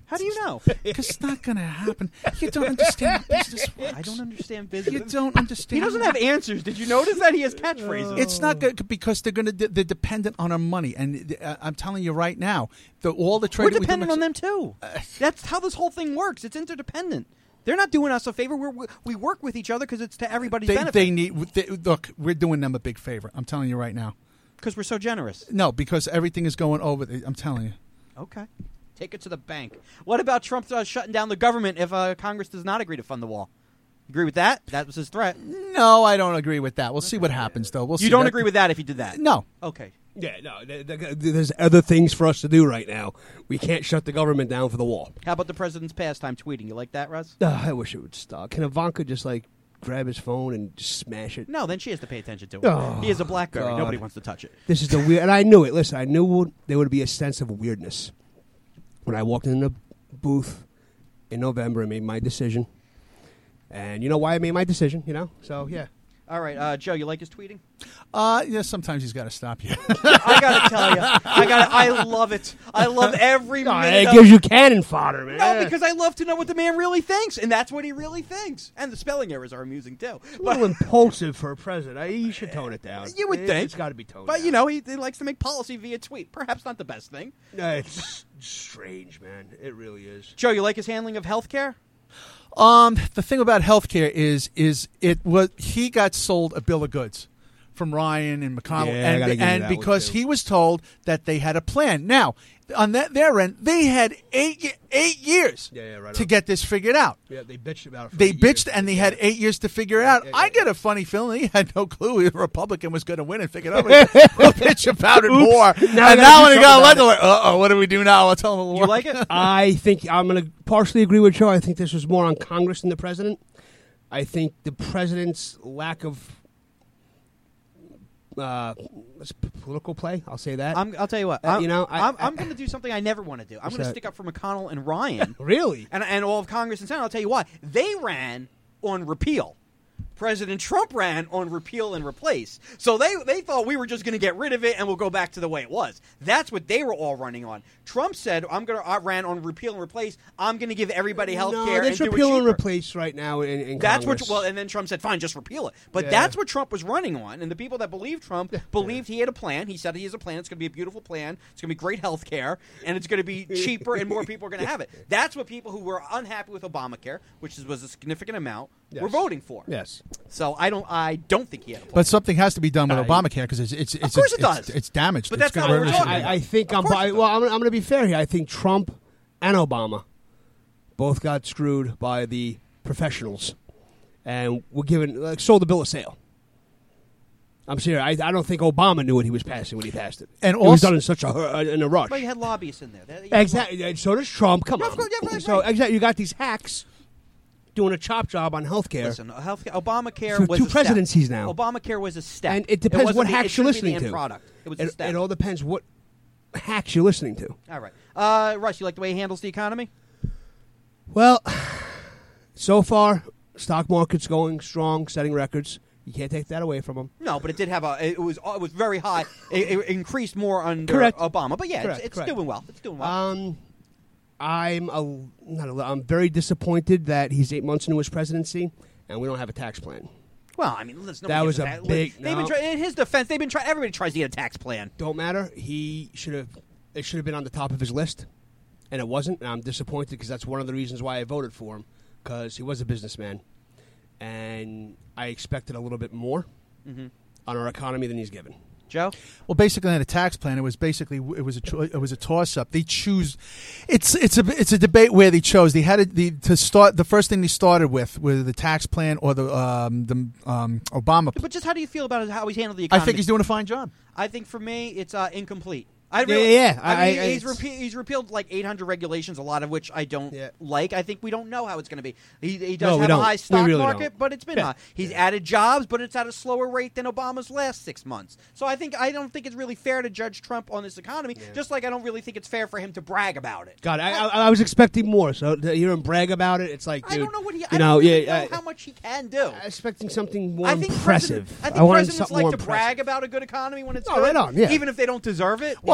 E: How do you know?
F: Because it's not going to happen. You don't understand how business works.
E: I don't understand business.
F: You don't understand.
E: He doesn't have answers. Did you notice that he has catchphrases?
F: It's not good because they're going to. They're dependent on our money, and uh, I'm telling you right now, the, all the trade
E: We're
F: that we do
E: dependent
F: makes-
E: on them too. That's how this whole thing works. It's interdependent. They're not doing us a favor. We're, we work with each other because it's to everybody's
F: They,
E: benefit.
F: they need. They, look, we're doing them a big favor. I'm telling you right now.
E: Because we're so generous.
F: No, because everything is going over. The, I'm telling you.
E: Okay. Take it to the bank. What about Trump uh, shutting down the government if uh, Congress does not agree to fund the wall? Agree with that? That was his threat.
F: No, I don't agree with that. We'll see what happens, though. We'll see
E: You don't
F: that.
E: agree with that if he did that?
F: No.
E: Okay.
B: Yeah, no. th- th- There's other things for us to do right now. We can't shut the government down for the wall.
E: How about the president's pastime tweeting? You like that, Russ?
B: Uh, I wish it would stop. Can Ivanka just like grab his phone and just smash it?
E: No, then she has to pay attention to it.
B: Oh,
E: he is a BlackBerry.
B: God.
E: Nobody wants to touch it.
B: This is the weird, and I knew it. Listen, I knew there would be a sense of weirdness when I walked in the booth in November and made my decision. And you know why I made my decision, you know? So, yeah.
E: All right, uh, Joe, you like his tweeting?
F: Uh, yeah, sometimes he's got to stop you.
E: I gotta tell you, I got I love it. I love every
B: No,
E: minute.
B: it
E: of
B: gives you cannon fodder, man.
E: No, because I love to know what the man really thinks, and that's what he really thinks. And the spelling errors are amusing too.
B: It's a little impulsive for a president. I, you should tone it down.
E: You would
B: It-
E: think.
B: It's got to be toned
E: But
B: down.
E: you know, he, he likes to make policy via tweet. Perhaps not the best thing.
B: No, it's strange, man. It really is.
E: Joe, you like his handling of healthcare?
F: Um, the thing about healthcare is, is it was he got sold a bill of goods from Ryan and McConnell,
B: Yeah, I gotta
F: and,
B: give you
F: and
B: that one,
F: because
B: too.
F: he was told that they had a plan. Now, on that their end, they had eight ye- eight years
B: Yeah, yeah, right
F: to
B: on.
F: get this figured out.
B: Yeah, they bitched about it. For
F: They
B: eight
F: bitched,
B: years.
F: and they had eight years to figure it out.
B: yeah,
F: I
B: yeah.
F: get a funny feeling he had no clue a Republican was going to win and figured out. We'll bitch about it more.
B: Now I
F: and
B: gotta
F: now
B: do
F: when he
B: something
F: got
B: about
F: elected, like, uh oh, what do we do now? I'll tell him.
E: You like it?
B: I think I'm going to partially agree with Joe. I think this was more on Congress than the president. I think the president's lack of uh, what's p- political play, I'll say that.
E: I'm, I'll tell you what.
B: Uh,
E: I'm,
B: you know, I-
E: I'm, I'm
B: I-
E: going to do something I never want to do. I'm
B: What's
E: going to
B: that?
E: stick up for McConnell and Ryan
B: really?
E: and, and all of Congress and Senate. I'll tell you why. They ran on repeal. President Trump ran on repeal and replace. So they they thought we were just going to get rid of it and we'll go back to the way it was. That's what they were all running on. Trump said, "I'm going to I ran on repeal and replace. I'm going to give everybody health
B: no,
E: care and
B: there's
E: do it
B: repeal and
E: cheaper."
B: replace right now in, in
E: That's
B: Congress.
E: what. Well, and then Trump said, "Fine, just repeal it." But
B: Yeah.
E: that's what Trump was running on, and the people that believed Trump believed he had a plan. He said he has a plan. It's going to be a beautiful plan. It's going to be great health care, and it's going to be cheaper, and more people are going to have it. That's what people who were unhappy with Obamacare, which is, was a significant amount,
B: Yes.
E: were voting for.
B: Yes.
E: So I don't. I don't think he had a plan.
F: But something has to be done with
B: I-
F: Obamacare because it's it's it's,
E: course it
F: it's,
E: does.
F: it's damaged.
E: But
F: It's
E: that's not
F: gonna
E: what we're
F: hurt us.
E: talking about.
B: I, I think
E: Of
B: I'm.
E: course
B: bi-
E: it
B: well, I'm, I'm going to be fair here. I think Trump and Obama both got screwed by the professionals, and were given like, sold the bill of sale. I'm serious. I, I don't think Obama knew what he was passing when he passed it.
F: And
B: it was
F: also-
B: done in such a hur- in a rush.
E: But you had lobbyists in there. They- you had
B: Exactly. And so does Trump. Come
E: Yeah,
B: on.
E: of course, yeah, right,
B: so
E: right.
B: exactly, you got these hacks doing a chop job on health care.
E: Listen, health Obamacare
B: For
E: was
B: two
E: a step.
B: presidencies now.
E: Obamacare was a step,
B: And it depends
E: wasn't
B: what
E: the-
B: hacks
E: it shouldn't
B: you're
E: be the
B: listening
E: end
B: to.
E: Product. It was a
B: It,
E: step.
B: it all depends what hacks you're listening to.
E: All right, uh, Russ, you like the way he handles the economy?
B: Well, so far, stock market's going strong, setting records. You can't take that away from him.
E: No, but it did have a. It was it was very high. It, it increased more under
B: Correct.
E: Obama, but yeah,
B: Correct,
E: it's, it's
B: correct.
E: doing well. It's doing well.
B: Um, I'm a, not a, I'm very disappointed that he's eight months into his presidency, and we don't have a tax plan.
E: well, I mean, listen,
B: that
E: nobody
B: was
E: gets
B: a
E: tax-
B: big-
E: They've been
B: no.
E: try- in his defense. They've been trying. Everybody tries to get a tax plan.
B: Don't matter. He should have. It should have been on the top of his list, and it wasn't. And I'm disappointed because that's one of the reasons why I voted for him, because he was a businessman, and I expected a little bit more
E: Mm-hmm.
B: on our economy than he's given.
E: Joe,
F: Well, basically, on a tax plan, it was basically it was a cho- it was a toss up. They choose. It's it's a it's a debate where they chose. They had a, the to start. The first thing they started with was the tax plan or the um, the um, Obama.
E: but just how do you feel about how he's handled the
F: I
E: economy?
F: think he's doing a fine job.
E: I think for me, it's uh, incomplete. I
B: Yeah,
E: really,
B: yeah, yeah.
E: I,
B: I-
E: mean,
B: I-
E: he's,
B: it's-
E: repe- he's repealed like eight hundred regulations, a lot of which I don't
B: Yeah.
E: like. I think we don't know how it's going to be. He, he does
B: No, we
E: have
B: don't.
E: a high
B: We
E: stock
B: really
E: market,
B: don't.
E: but it's been
B: Yeah.
E: high. He's added jobs, but it's at a slower rate than Obama's last six months. So I think I don't think it's really fair to judge Trump on this economy. Just like I don't really think it's fair for him to brag about it.
B: God, I, I, I was expecting more. So to hear him brag about it, it's like, dude,
E: I don't know what he.
B: you
E: I
B: know,
E: don't really
B: yeah,
E: know
B: I-
E: how much he can do.
B: I'm expecting something more
E: I think
B: impressive.
E: president- I think
B: wanted
E: presidents
B: something
E: like
B: more
E: to
B: impressive.
E: brag about a good economy when it's
B: Oh,
E: good,
B: right on, yeah.
E: even if they don't deserve it.
F: Well,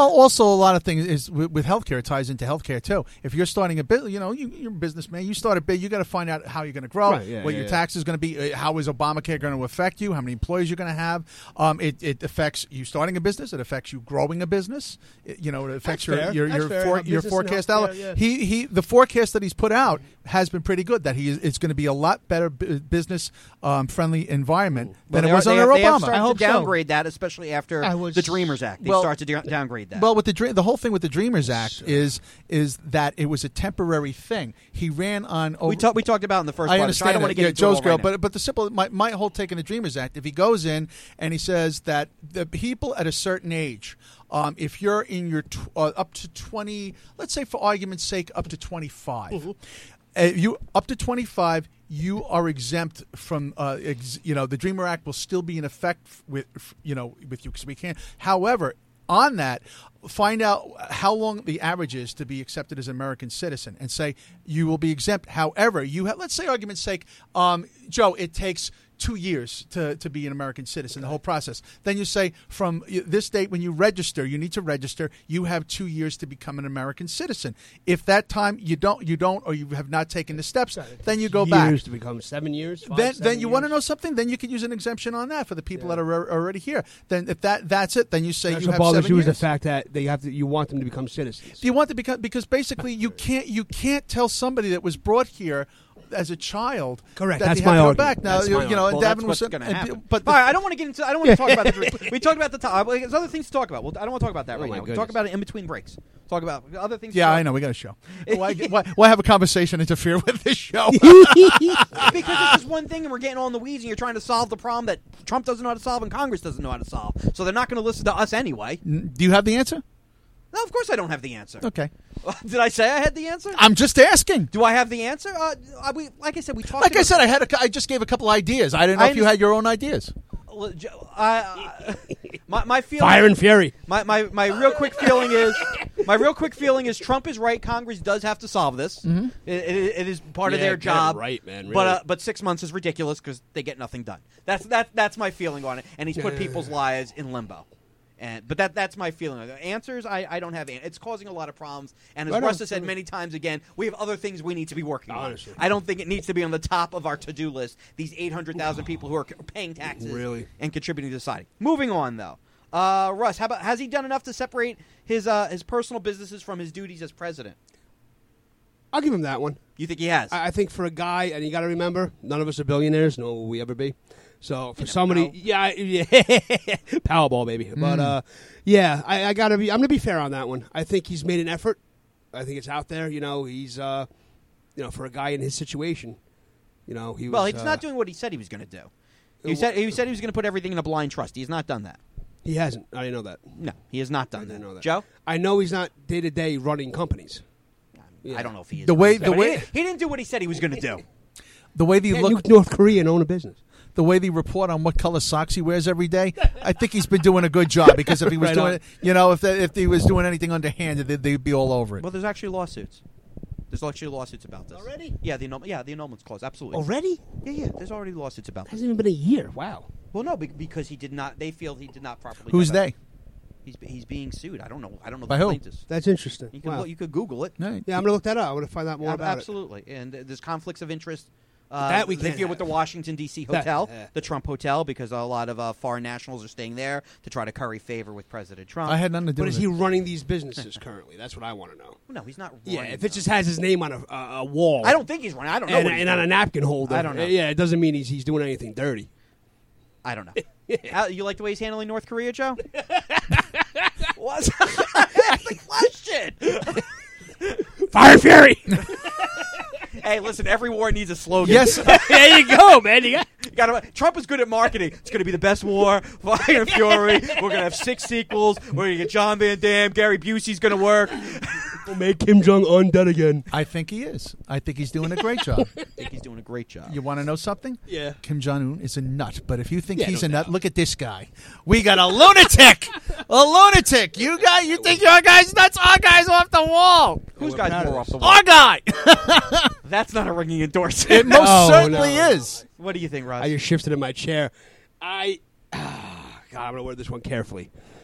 F: also a lot of things is with, with healthcare. It ties into healthcare too. If you're starting a business, you know, you, you're a businessman. You start a bit. You got to find out how you're going to grow,
B: Right, yeah,
F: what
B: yeah,
F: your
B: yeah.
F: tax is going to be, uh, how is Obamacare going to affect you, how many employees you're going to have. Um, it, it affects you starting a business. It affects you growing a business. It, you know, it affects
B: That's
F: your
B: fair.
F: your
B: That's
F: your,
B: fair.
F: for,
B: How
F: your
B: business
F: forecast
B: and
F: out.
B: healthcare, yeah.
F: He he the forecast that he's put out has been pretty good. That he is it's going to be a lot better bu- business um, friendly environment
E: Well,
F: than
E: they
F: it was
E: are, they
F: under
E: are, They have
F: Obama.
E: started
B: I hope
E: to
B: so.
E: downgrade that, especially after
B: I was-
E: the Dreamers Act. They
F: Well-
E: start to da- downgrade that.
F: Well, with the Dre- the whole thing with the Dreamers Act is is that it was a temporary thing. He ran on. Over,
E: we, talk, we talked about it in the first
F: I
E: part.
F: understand.
E: I don't want to
F: that.
E: get
F: yeah,
E: into
F: Joe's
E: it all
F: girl,
E: right now.
F: but but the simple my, my whole take in the Dreamers Act. If he goes in and he says that the people at a certain age, um, if you're in your tw- uh, up to twenty, let's say for argument's sake, up to twenty-five,
E: Mm-hmm.
F: uh, you up to twenty-five. You are exempt from, uh, ex, you know, the Dreamer Act will still be in effect f- with, f- you know, with you because we can't. However, on that, find out how long the average is to be accepted as an American citizen, and say you will be exempt. However, you have, let's say, argument's sake, um, Joe, it takes two years to, to be an American citizen, the whole process. Then you say from this date when you register, you need to register, you have two years to become an American citizen. If that time you don't, you don't, or you have not taken the steps, then you go
B: years
F: back.
B: to become seven years. Five,
F: Then,
B: seven
F: then you want to
B: years?
F: know something? Then you could use an exemption on that for the people that are al- already here. Then, if that that's it, then you say
B: That's
F: you
B: what
F: have
B: bothers
F: seven
B: you is
F: years.
B: the fact that they have to. You want them to become citizens.
F: Do you want to become because basically you can't you can't tell somebody that was brought here as a child
B: Correct.
F: that
B: That's
F: they have
B: my
F: to go
B: argument.
F: back now.
B: That's
F: You,
B: my
F: you know,
E: Well,
F: and
E: that's
F: Davin
E: what's
F: was
E: going to
F: and-
E: happen.
F: But
E: All right, I don't want to get into. I don't want to talk about the. Dream. We talked about the top. There's other things to talk about. Well, I don't want to talk about that
B: Oh,
E: right
B: my
E: now. We talk
B: goodness.
E: about it in between breaks. Talk about other things.
F: yeah,
E: to
F: I know we got a show. Why, why, why have a conversation interfere with this show?
E: because it's just one thing, and we're getting all in the weeds, and you're trying to solve the problem that Trump doesn't know how to solve and Congress doesn't know how to solve. So they're not going to listen to us anyway.
F: Do you have the answer?
E: No, of course I don't have the answer.
F: Okay,
E: Did I say I had the answer?
F: I'm just asking.
E: Do I have the answer? Uh, uh, we, like I said, we talked.
F: Like I
E: about-
F: said, I had a, I just gave a couple ideas. I didn't know
E: I
F: if you had your own ideas.
E: L- Joe, I- I- my my feeling.
B: Fire and fury.
E: My, my my real quick feeling is my real quick feeling is Trump is right. Congress does have to solve this.
F: Mm-hmm.
E: It, it, it is part of
B: Yeah,
E: their
B: get it
E: job.
B: right, man,
E: But
B: really.
E: uh, but six months is ridiculous because they get nothing done. That's that that's my feeling on it. And he's put people's lives in limbo. And but that that's my feeling. The answers I, I don't have. An- it's causing a lot of problems. And as
B: Right on.
E: Russ has said many times again, we have other things we need to be working
B: Honestly.
E: on. I don't think it needs to be on the top of our to do list. These eight hundred thousand people who are c- paying taxes
B: Really?
E: and contributing to society. Moving on though. Uh, Russ, how about has he done enough to separate his uh, his personal businesses from his duties as president?
B: I'll give him that one.
E: You think he has?
B: I, I think for a guy, and you got to remember, none of us are billionaires, nor will we ever be. So for
E: never
B: somebody,
E: know.
B: yeah, I- yeah, Powerball, baby. But uh, yeah, I, I gotta be. I'm gonna be fair on that one. I think he's made an effort. I think it's out there. You know, he's, uh, you know, for a guy in his situation, you know, he was.
E: well, he's
B: uh,
E: not doing what he said he was going to do. He
B: Uh,
E: said he said he was going to put everything in a blind trust. He's not done that.
B: He hasn't. I didn't know that.
E: No, he has not
B: I
E: done
B: didn't
E: that.
B: know that.
E: Joe,
B: I know he's not day to day running companies. Yeah.
E: I don't know if he is.
F: The way-
E: But
F: the
E: he
F: way-
E: didn't- he, didn't do what he said he was going to do.
F: The way they
B: Can't
F: look,
B: nuke North Korea and own a business.
F: the way they report on what color socks he wears every day, I think he's been doing a good job. Because if he was
B: Right
F: doing,
B: on.
F: it, you know, if if he was doing anything underhanded, they'd, they'd be all over it.
E: Well, there's actually lawsuits. There's actually lawsuits about this
B: Already?
E: Yeah, the annul- yeah the annulment's clause. Absolutely.
B: Already?
E: Yeah, yeah. There's already lawsuits about this.
B: Hasn't even been a year. Wow.
E: Well, no, be- because he did not. They feel he did not properly.
F: Who's
E: get that.
F: they?
E: He's he's being sued. I don't know. I don't know
F: By
E: the
F: who?
E: plaintiffs.
B: That's interesting.
E: You can
B: Wow.
E: look, you could Google it.
F: No,
B: Yeah, I'm gonna look that up. I want to find out more
E: Ab-
B: about
E: absolutely. And uh, there's conflicts of interest. Uh,
B: That we
E: they
B: can't
E: deal with
B: have.
E: the Washington D C
B: That-
E: hotel,
B: yeah.
E: the Trump hotel, because a lot of uh, foreign nationals are staying there to try to curry favor with President Trump.
F: I had nothing to do
B: But
F: with
B: is
F: it.
B: he running these businesses currently? That's what I want to know.
E: no, he's not.
B: Yeah,
E: running
B: if it
E: them.
B: just has his name on a, a, a wall,
E: I don't think he's running. I don't know.
B: and,
E: what he's
B: and on a
E: doing.
B: napkin holder,
E: I don't know.
B: Yeah, it doesn't mean he's he's doing anything dirty.
E: I don't know. Al, you like the way he's handling North Korea, Joe? What? That's the question.
B: Fire and fury.
E: Hey, listen. Every war needs a slogan.
F: Yes,
B: There you go, man. You got-
E: You gotta, Trump is good at marketing. It's going to be the best war, Fire and Fury. We're going to have six sequels. We're going to get John Van Damme. Gary Busey's going to work.
B: We'll make Kim Jong Un dead again.
F: I think he is. I think he's doing a great job.
E: I think he's doing a great job.
F: You want to know something?
B: Yeah.
F: Kim Jong Un is a nut, but if you think
B: Yeah,
F: he's
B: no
F: a nut,
B: doubt.
F: look at this guy. We got a lunatic, a lunatic. You guys, you think your guy's nuts? Our guy's off the wall.
E: Whose
B: we're
E: guy's
B: proud of
E: more off
B: this.
E: the wall?
F: Our guy.
E: That's not a ringing
F: It
E: endorsement.
F: most
B: No,
F: certainly
B: no.
F: is.
E: What do you think, Ross?
B: I just shifted in my chair. I, ah, God, I'm gonna word this one carefully.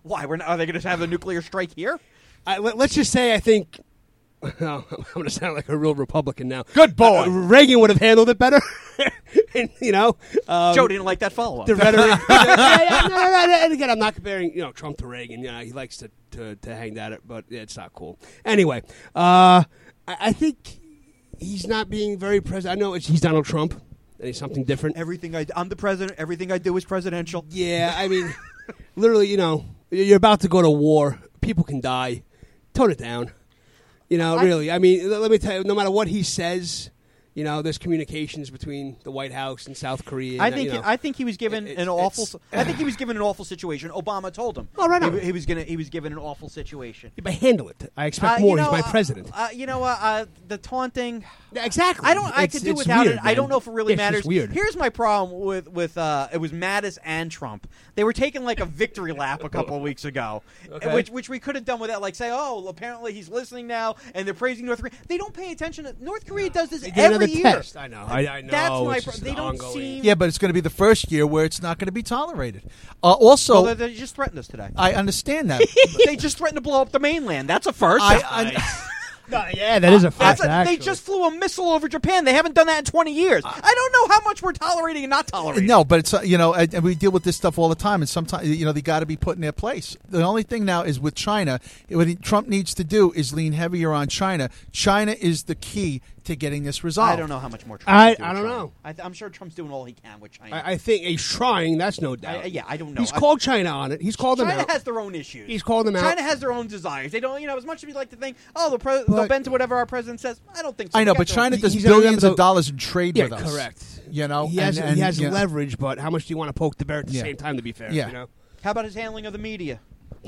E: Why? We're not, are they going to have a nuclear strike here?
B: I, let, let's just say I think. I'm going to sound like a real Republican now.
F: Good boy.
B: Uh, Reagan would have handled it better. and, you know, um,
E: Joe didn't like that follow-up.
B: the rhetoric. yeah, yeah, no, no, no, and again, I'm not comparing, you know, Trump to Reagan. You know, he likes to, to, to hang that, but yeah, it's not cool. Anyway, uh, I, I think he's not being very president. I know it's, he's Donald Trump, and he's something different.
E: Everything I, I'm the president. Everything I do is presidential.
B: Yeah, I mean, literally, you know, you're about to go to war. People can die. Tone it down. You know,
E: I,
B: really. I mean, let me tell you, no matter what he says, you know, there's communications between the White House and South Korea.
E: I
B: and,
E: think
B: you know,
E: I think he was given
B: it-
E: an
B: it's-
E: awful.
B: it's-
E: I think he was given an awful situation. Obama told him.
B: Oh, right
E: He,
B: on.
E: he was gonna. He was given an awful situation.
B: Yeah, but handle it. I expect
E: Uh,
B: more.
E: you know,
B: He's my
E: uh,
B: president.
E: Uh, you know what? Uh, the taunting.
B: Yeah, exactly.
E: I don't. I
B: It's-
E: could do
B: it's
E: without
B: weird,
E: it. I
B: man.
E: don't know if it really
B: It's just
E: matters.
B: weird.
E: Here's my problem with with uh, it was Mattis and Trump. They were taking like a victory lap a couple of weeks ago,
B: Okay.
E: which which we could have done without. Like say, oh, apparently he's listening now, and they're praising North Korea. They don't pay attention. to North Korea does this
B: They get
E: every
B: another
E: year.
B: test. I know. I, I know.
E: That's my.
B: It's
E: Pro-
B: just
E: they don't
B: ongoing.
E: seem.
F: Yeah, but it's going to be the first year where it's not going to be tolerated. Uh, also,
E: Well, they, they just threatened us today.
F: I understand that.
E: They just threatened to blow up the mainland. That's a first.
F: I, I,
B: No, yeah, that is a fact.
E: That's a, they
B: actually.
E: just flew a missile over Japan. They haven't done that in twenty years. I don't know how much we're tolerating and not tolerating.
F: No, but it's uh, you know, and and we deal with this stuff all the time, and sometimes you know they got to be put in their place. The only thing now is with China. What he, Trump needs to do is lean heavier on China. China is the key to getting this resolved.
E: I don't know how much more. Trump
B: I-
E: can do
B: I
E: with
B: don't
E: China.
B: know.
E: I th- I'm sure Trump's doing all he can with China.
B: I, I think he's trying. That's no doubt.
E: I- yeah, I don't know.
B: He's
E: I-
B: called China on it. He's called them
E: China
B: out.
E: has their own issues.
B: He's called them out.
E: China has their own desires. They don't, you know, as much as we like to think, oh, they'll, pre- they'll
B: But-
E: bend to whatever our president says. I don't think so.
F: I know,
E: They got
F: but
E: their
F: China
E: own-
F: does
B: He's gonna
F: billions
B: remember
F: of
B: the-
F: dollars in trade
B: yeah,
F: with us.
B: correct.
F: You know,
B: he has,
F: and, and,
B: he has
F: yeah.
B: leverage, but how much do you want to poke the bear at the
F: Yeah.
B: same time? To be fair,
F: Yeah.
B: you know,
E: How about his handling of the media,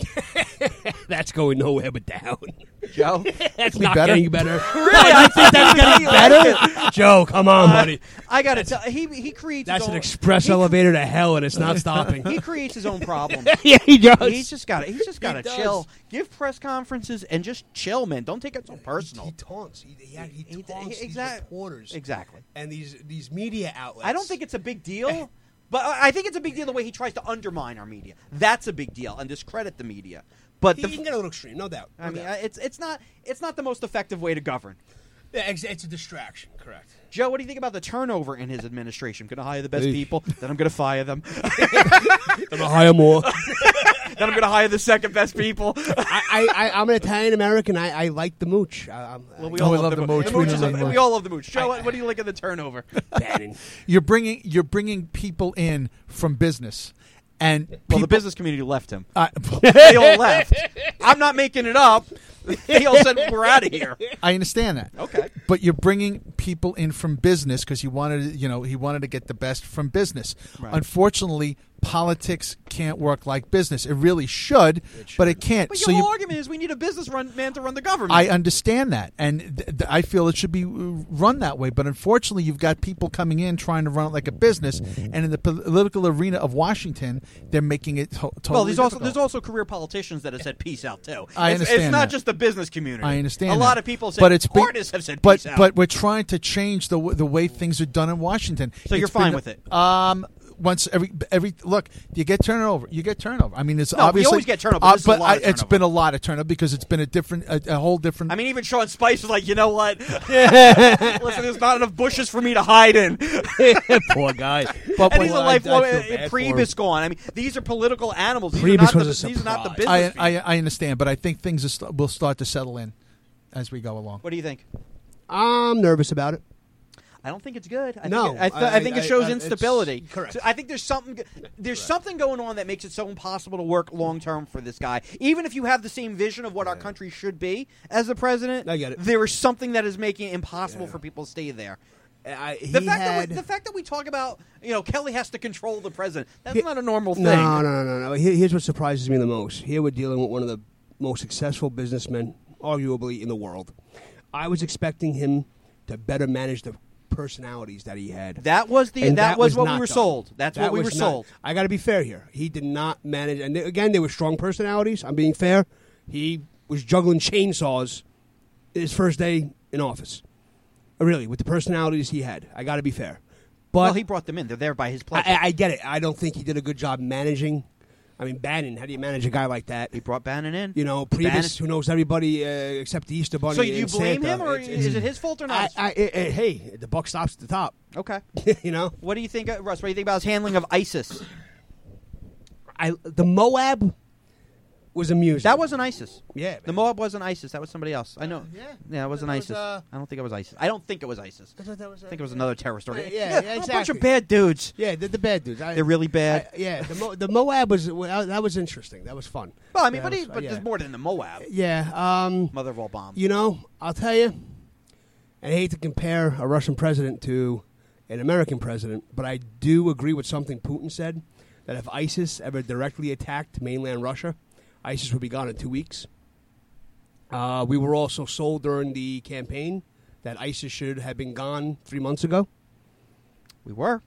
B: that's going nowhere but down.
E: Joe?
B: That's
F: Be
B: not
F: better?
B: getting better.
E: Really? I think that's
B: getting better. Joe, come on, buddy.
E: I got to tell. He he creates.
B: That's
E: his
B: an
E: own,
B: express
E: he,
B: elevator to hell, and it's not stopping.
E: He creates his own problems.
B: yeah, he does.
E: He's just got to. He's just got to
B: does.
E: chill. Give press conferences and just chill, man. Don't take it so personal.
B: He taunts. He, he, he
E: He-
B: taunts
E: he-
B: these
E: exact-
B: reporters
E: Exactly.
B: and these these media outlets.
E: I don't think it's a big deal, but I I think it's a big deal the way he tries to undermine our media. That's a big deal and discredit the media. But
B: he,
E: the,
B: he can get a little extreme, no doubt.
E: I
B: no
E: mean,
B: doubt.
E: uh, it's it's not it's not the most effective way to govern.
B: yeah, it's, it's a distraction. Correct.
E: Joe, what do you think about the turnover in his administration? I'm going to hire the best
B: Eesh.
E: people, then I'm going to fire them.
B: I'm gonna hire more.
E: Then I'm going to hire the second best people.
B: I, I, I, I'm an Italian American. I, I like the mooch. I, I'm,
E: Well, we
F: Oh,
E: all
F: we
E: love,
F: love
E: the
F: the
E: mooch.
F: mooch.
E: The
F: We
E: mooch
F: love
E: is-
F: the mooch.
E: we all love the mooch. Joe, what, what do you like of the turnover?
B: Bannon.
F: You're bringing you're bringing people in from business, and
E: Well,
F: people,
E: the business community left him.
F: uh,
E: They all left. I'm not making it up. They all said, we're out of here.
F: I understand that.
E: Okay.
F: But you're bringing people in from business because he wanted, you know, he wanted to get the best from business.
E: Right.
F: Unfortunately, politics can't work like business. It really should, but it can't.
E: But
F: so
E: your
F: you,
E: whole argument is we need a business run, man to run the government.
F: I understand that, and th- th- I feel it should be uh, run that way. But unfortunately, you've got people coming in trying to run it like a business, and in the political arena of Washington, they're making it to- totally
E: well, there's also
F: difficult.
E: there's also career politicians that have said peace out too.
F: I
E: it's,
F: understand
E: It's not
F: that.
E: just the business community.
F: I understand
E: A lot
F: that.
E: of people say
F: but it's been-
E: artists have said
F: but,
E: peace out.
F: But we're trying to change the w- the way things are done in Washington.
E: So you're
F: It's
E: fine
F: been-
E: with it?
F: Um, once every every look, you get turnover. You get turnover. I mean, it's
E: No, we
F: obviously
E: always get turnover,
F: uh,
E: this is a
F: but
E: lot
F: I,
E: of
F: it's
E: turnover.
F: been a lot of turnover because it's been a different, a, a whole different.
E: I mean, even Sean Spice was like, you know what? Listen, there's not enough bushes for me to hide in.
B: Poor guy.
F: But
E: and
F: when-
E: he's a
B: I- I
E: lifelong.
B: feel
E: uh,
B: bad for
E: Priebus
B: him.
E: gone. I mean, these are political animals. These,
B: Priebus
E: are, not
B: was
E: the,
B: a
E: these are not the
B: surprise.
E: business.
F: I,
E: people.
F: I I understand, but I think things are st- will start to settle in as we go along.
E: what do you think?
B: I'm nervous about it.
E: I don't think it's good. I
B: No,
E: think it, I, th-
B: I-
E: I think it
B: I-
E: shows
B: I- it's-
E: instability.
B: correct.
E: So I think there's something there's something going on that makes it so impossible to work long term for this guy. Even if you have the same vision of what our country should be as the president,
B: I get it.
E: there is something that is making it impossible
B: Yeah.
E: for people to stay there.
B: I, he
E: The fact
B: had,
E: that we, the fact that we talk about, you know, Kelly has to control the president. That's
B: He-
E: not a normal thing.
B: No, no, no, no. Here- Here's what surprises me the most. Here we're dealing with one of the most successful businessmen, arguably, in the world. I was expecting him to better manage the personalities that he had.
E: That was the
B: And
E: that, was, what we
B: not
E: were
B: done.
E: sold. That's
B: That
E: what we
B: was
E: were
B: not-
E: sold.
B: I got to be fair here. He did not manage, and they- again, they were strong personalities. I'm being fair. He was juggling chainsaws his first day in office. Really, with the personalities he had, I got to be fair. But
E: Well, he brought them in. They're there by his pleasure.
B: I, I get it. I don't think he did a good job managing I mean, Bannon. How do you manage a guy like that?
E: He brought Bannon in.
B: You know, Priebus,
E: Bannon-
B: who knows everybody uh, except the Easter Bunny.
E: So do you
B: and
E: blame
B: Santa.
E: him, or
B: It's-
E: is
B: it's-
E: it his fault or
B: I,
E: not?
B: I, I, I- hey, the buck stops at the top.
E: Okay.
B: You know,
E: What do you think, uh, Russ? What do you think about his handling of ISIS?
B: I the Moab was amusing.
E: That wasn't ISIS.
B: yeah.
E: The
B: man.
E: Moab wasn't ISIS. That was somebody else. I know.
F: yeah.
E: Yeah, it wasn't
F: That was,
E: ISIS.
F: uh,
E: I don't think it was ISIS. I don't think it was ISIS.
B: I thought that was, uh,
E: I think it was another terrorist
B: Yeah,
E: organization.
B: yeah, yeah,
E: A bunch
B: exactly.
E: of bad dudes.
B: Yeah, they're the bad dudes. I,
E: They're really bad.
B: I- yeah, the, Mo, the Moab was well, that was interesting. That was fun.
E: Well, I mean,
B: Yeah,
E: but, he,
B: that was-
E: but
B: yeah.
E: there's more than the Moab.
B: Yeah. Um,
E: Mother of all bombs.
B: you know, I'll tell you. I hate to compare a Russian president to an American president, but I do agree with something Putin said that if ISIS ever directly attacked mainland Russia, ISIS would be gone in two weeks. Uh, we were also sold during the campaign that ISIS should have been gone three months ago.
E: We were.